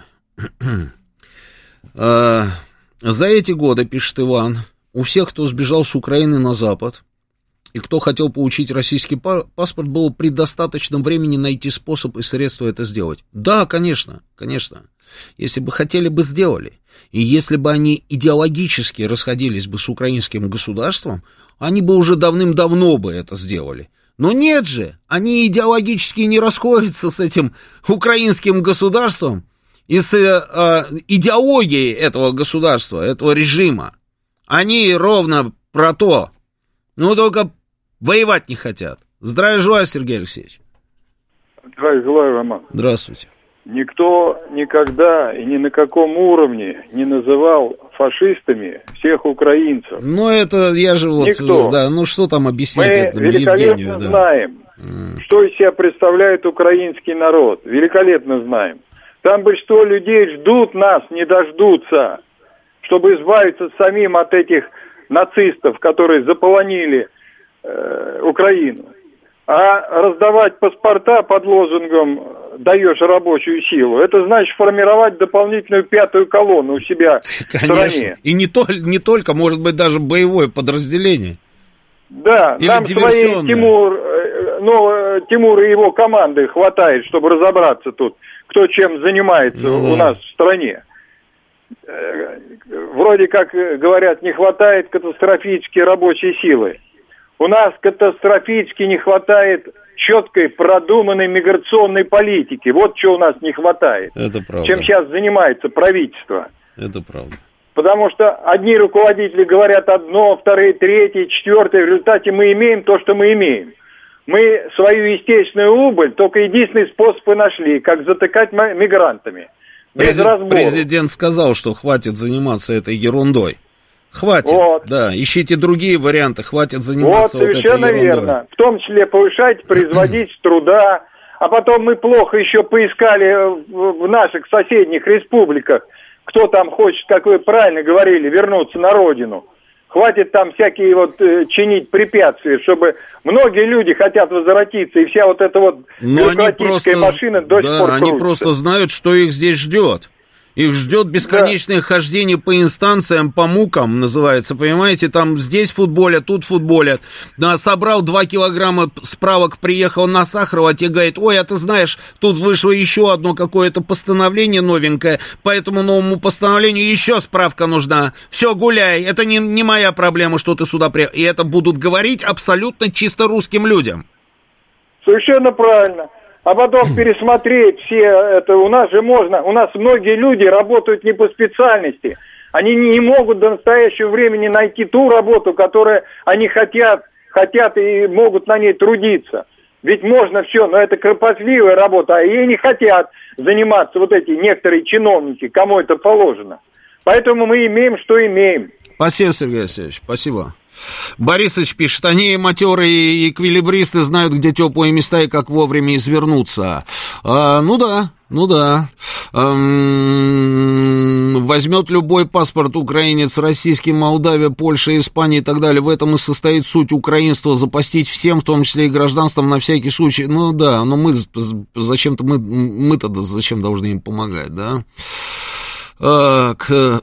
э, за эти годы, пишет Иван, у всех, кто сбежал с Украины на Запад, и кто хотел получить российский паспорт, было предостаточно времени найти способ и средства это сделать. Да, конечно, конечно. Если бы хотели бы, сделали. И если бы они идеологически расходились бы с украинским государством, они бы уже давным-давно бы это сделали. Но нет же, они идеологически не расходятся с этим украинским государством и с э, идеологией этого государства, этого режима. Они ровно про то, ну только воевать не хотят. Здравия желаю, Сергей Алексеевич. Здравия желаю, Роман. Здравствуйте. Никто никогда и ни на каком уровне не называл фашистами всех украинцев. Ну, это я же вот... Никто. Да, ну, что там объяснять Мы этому великолепно Евгению, да. знаем, mm. что из себя представляет украинский народ. Великолепно знаем. Там большинство людей ждут нас, не дождутся, чтобы избавиться самим от этих нацистов, которые заполонили э, Украину. А раздавать паспорта под лозунгом «даешь рабочую силу» — это значит формировать дополнительную пятую колонну у себя Конечно. в стране. И не, то, не только, может быть, даже боевое подразделение. Да, Или нам своей Тимур, ну, Тимур и его команды хватает, чтобы разобраться тут, кто чем занимается ну, у нас в стране. Вроде как, говорят, не хватает катастрофически рабочей силы. У нас катастрофически не хватает четкой, продуманной миграционной политики. Вот что у нас не хватает. Это правда. Чем сейчас занимается правительство. Это правда. Потому что одни руководители говорят одно, вторые, третье, четвертое. В результате мы имеем то, что мы имеем. Мы свою естественную убыль только единственный способ и нашли, как затыкать мигрантами. Без разбора. Президент сказал, что хватит заниматься этой ерундой. Хватит, вот. Да, ищите другие варианты, хватит заниматься вот, вот этой ерундой. Совершенно верно. В том числе повышать производительность труда, а потом мы плохо еще поискали в наших соседних республиках, кто там хочет, как вы правильно говорили, вернуться на родину. Хватит там всякие вот э, чинить препятствия, чтобы многие люди хотят возвратиться, и вся вот эта вот бюрократическая машина до сих да, пор они крутится. просто знают, что их здесь ждет. Их ждет бесконечное да. хождение по инстанциям, по мукам, называется, понимаете, там здесь футболят, тут футболят. Да, собрал два килограмма справок, приехал на Сахарова, а тебе говорит, ой, а ты знаешь, тут вышло еще одно какое-то постановление новенькое, по этому новому постановлению еще справка нужна. Все, гуляй, это не, не моя проблема, что ты сюда приехал. И это будут говорить абсолютно чисто русским людям. Совершенно правильно. А потом пересмотреть все это. У нас же можно, у нас многие люди работают не по специальности. Они не могут до настоящего времени найти ту работу, которую они хотят, хотят и могут на ней трудиться. Ведь можно все, но это кропотливая работа, а ей не хотят заниматься вот эти некоторые чиновники, кому это положено. Поэтому мы имеем, что имеем. Спасибо, Сергей Алексеевич, спасибо. Борисович пишет, они матерые и эквилибристы знают, где теплые места и как вовремя извернуться. А, ну да, ну да. Эм, возьмет любой паспорт украинец, российский, Молдавия, Польша, Испания и так далее. В этом и состоит суть украинства, запастить всем, в том числе и гражданством, на всякий случай. Ну да, но мы зачем-то, мы, мы-то зачем должны им помогать, да? А, к...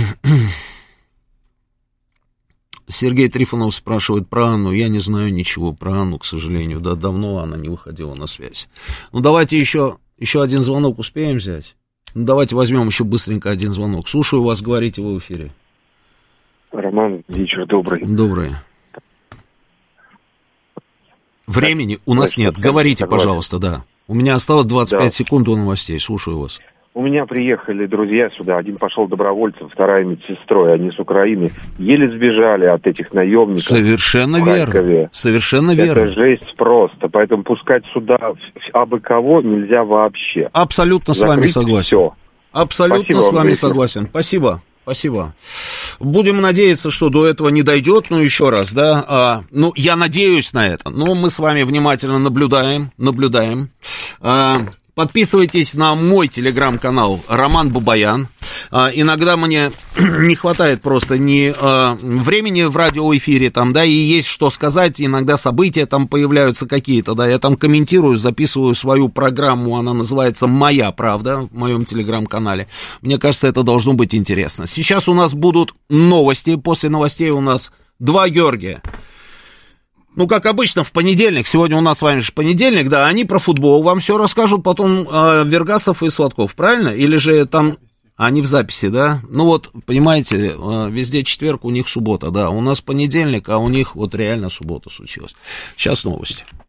Сергей Трифонов спрашивает про Анну. Я не знаю ничего про Анну, к сожалению. Да, давно она не выходила на связь. Ну, давайте еще, еще один звонок успеем взять. Ну, давайте возьмем еще быстренько один звонок. Слушаю вас, говорите, вы в эфире. Роман, вечер добрый. Добрый. Времени у нас нет. Говорите, пожалуйста, да. У меня осталось двадцать пять да. секунд до новостей. Слушаю вас. У меня приехали друзья сюда, один пошел добровольцем, вторая медсестрой, они с Украины, еле сбежали от этих наемников. Совершенно верно, совершенно верно. Это жесть просто, поэтому пускать сюда абы кого нельзя вообще. Абсолютно с вами согласен. Все. Абсолютно Спасибо с вами согласен. Спасибо. Спасибо. Будем надеяться, что до этого не дойдет, ну, еще раз, да, а, ну, я надеюсь на это, но мы с вами внимательно наблюдаем, наблюдаем. А, подписывайтесь на мой телеграм-канал Роман Бабаян. А, иногда мне не хватает просто ни а, времени в радиоэфире, там, да, и есть что сказать, иногда события там появляются какие-то, да, я там комментирую, записываю свою программу, она называется «Моя правда» в моем телеграм-канале. Мне кажется, это должно быть интересно. Сейчас у нас будут новости, после новостей у нас два Георгия. Ну, как обычно, в понедельник, сегодня у нас с вами же понедельник, да, они про футбол вам все расскажут, потом э, Вергасов и Сладков, правильно? Или же там, они в записи, да? Ну вот, понимаете, э, везде четверг, у них суббота, да, у нас понедельник, а у них вот реально суббота случилась. Сейчас новости.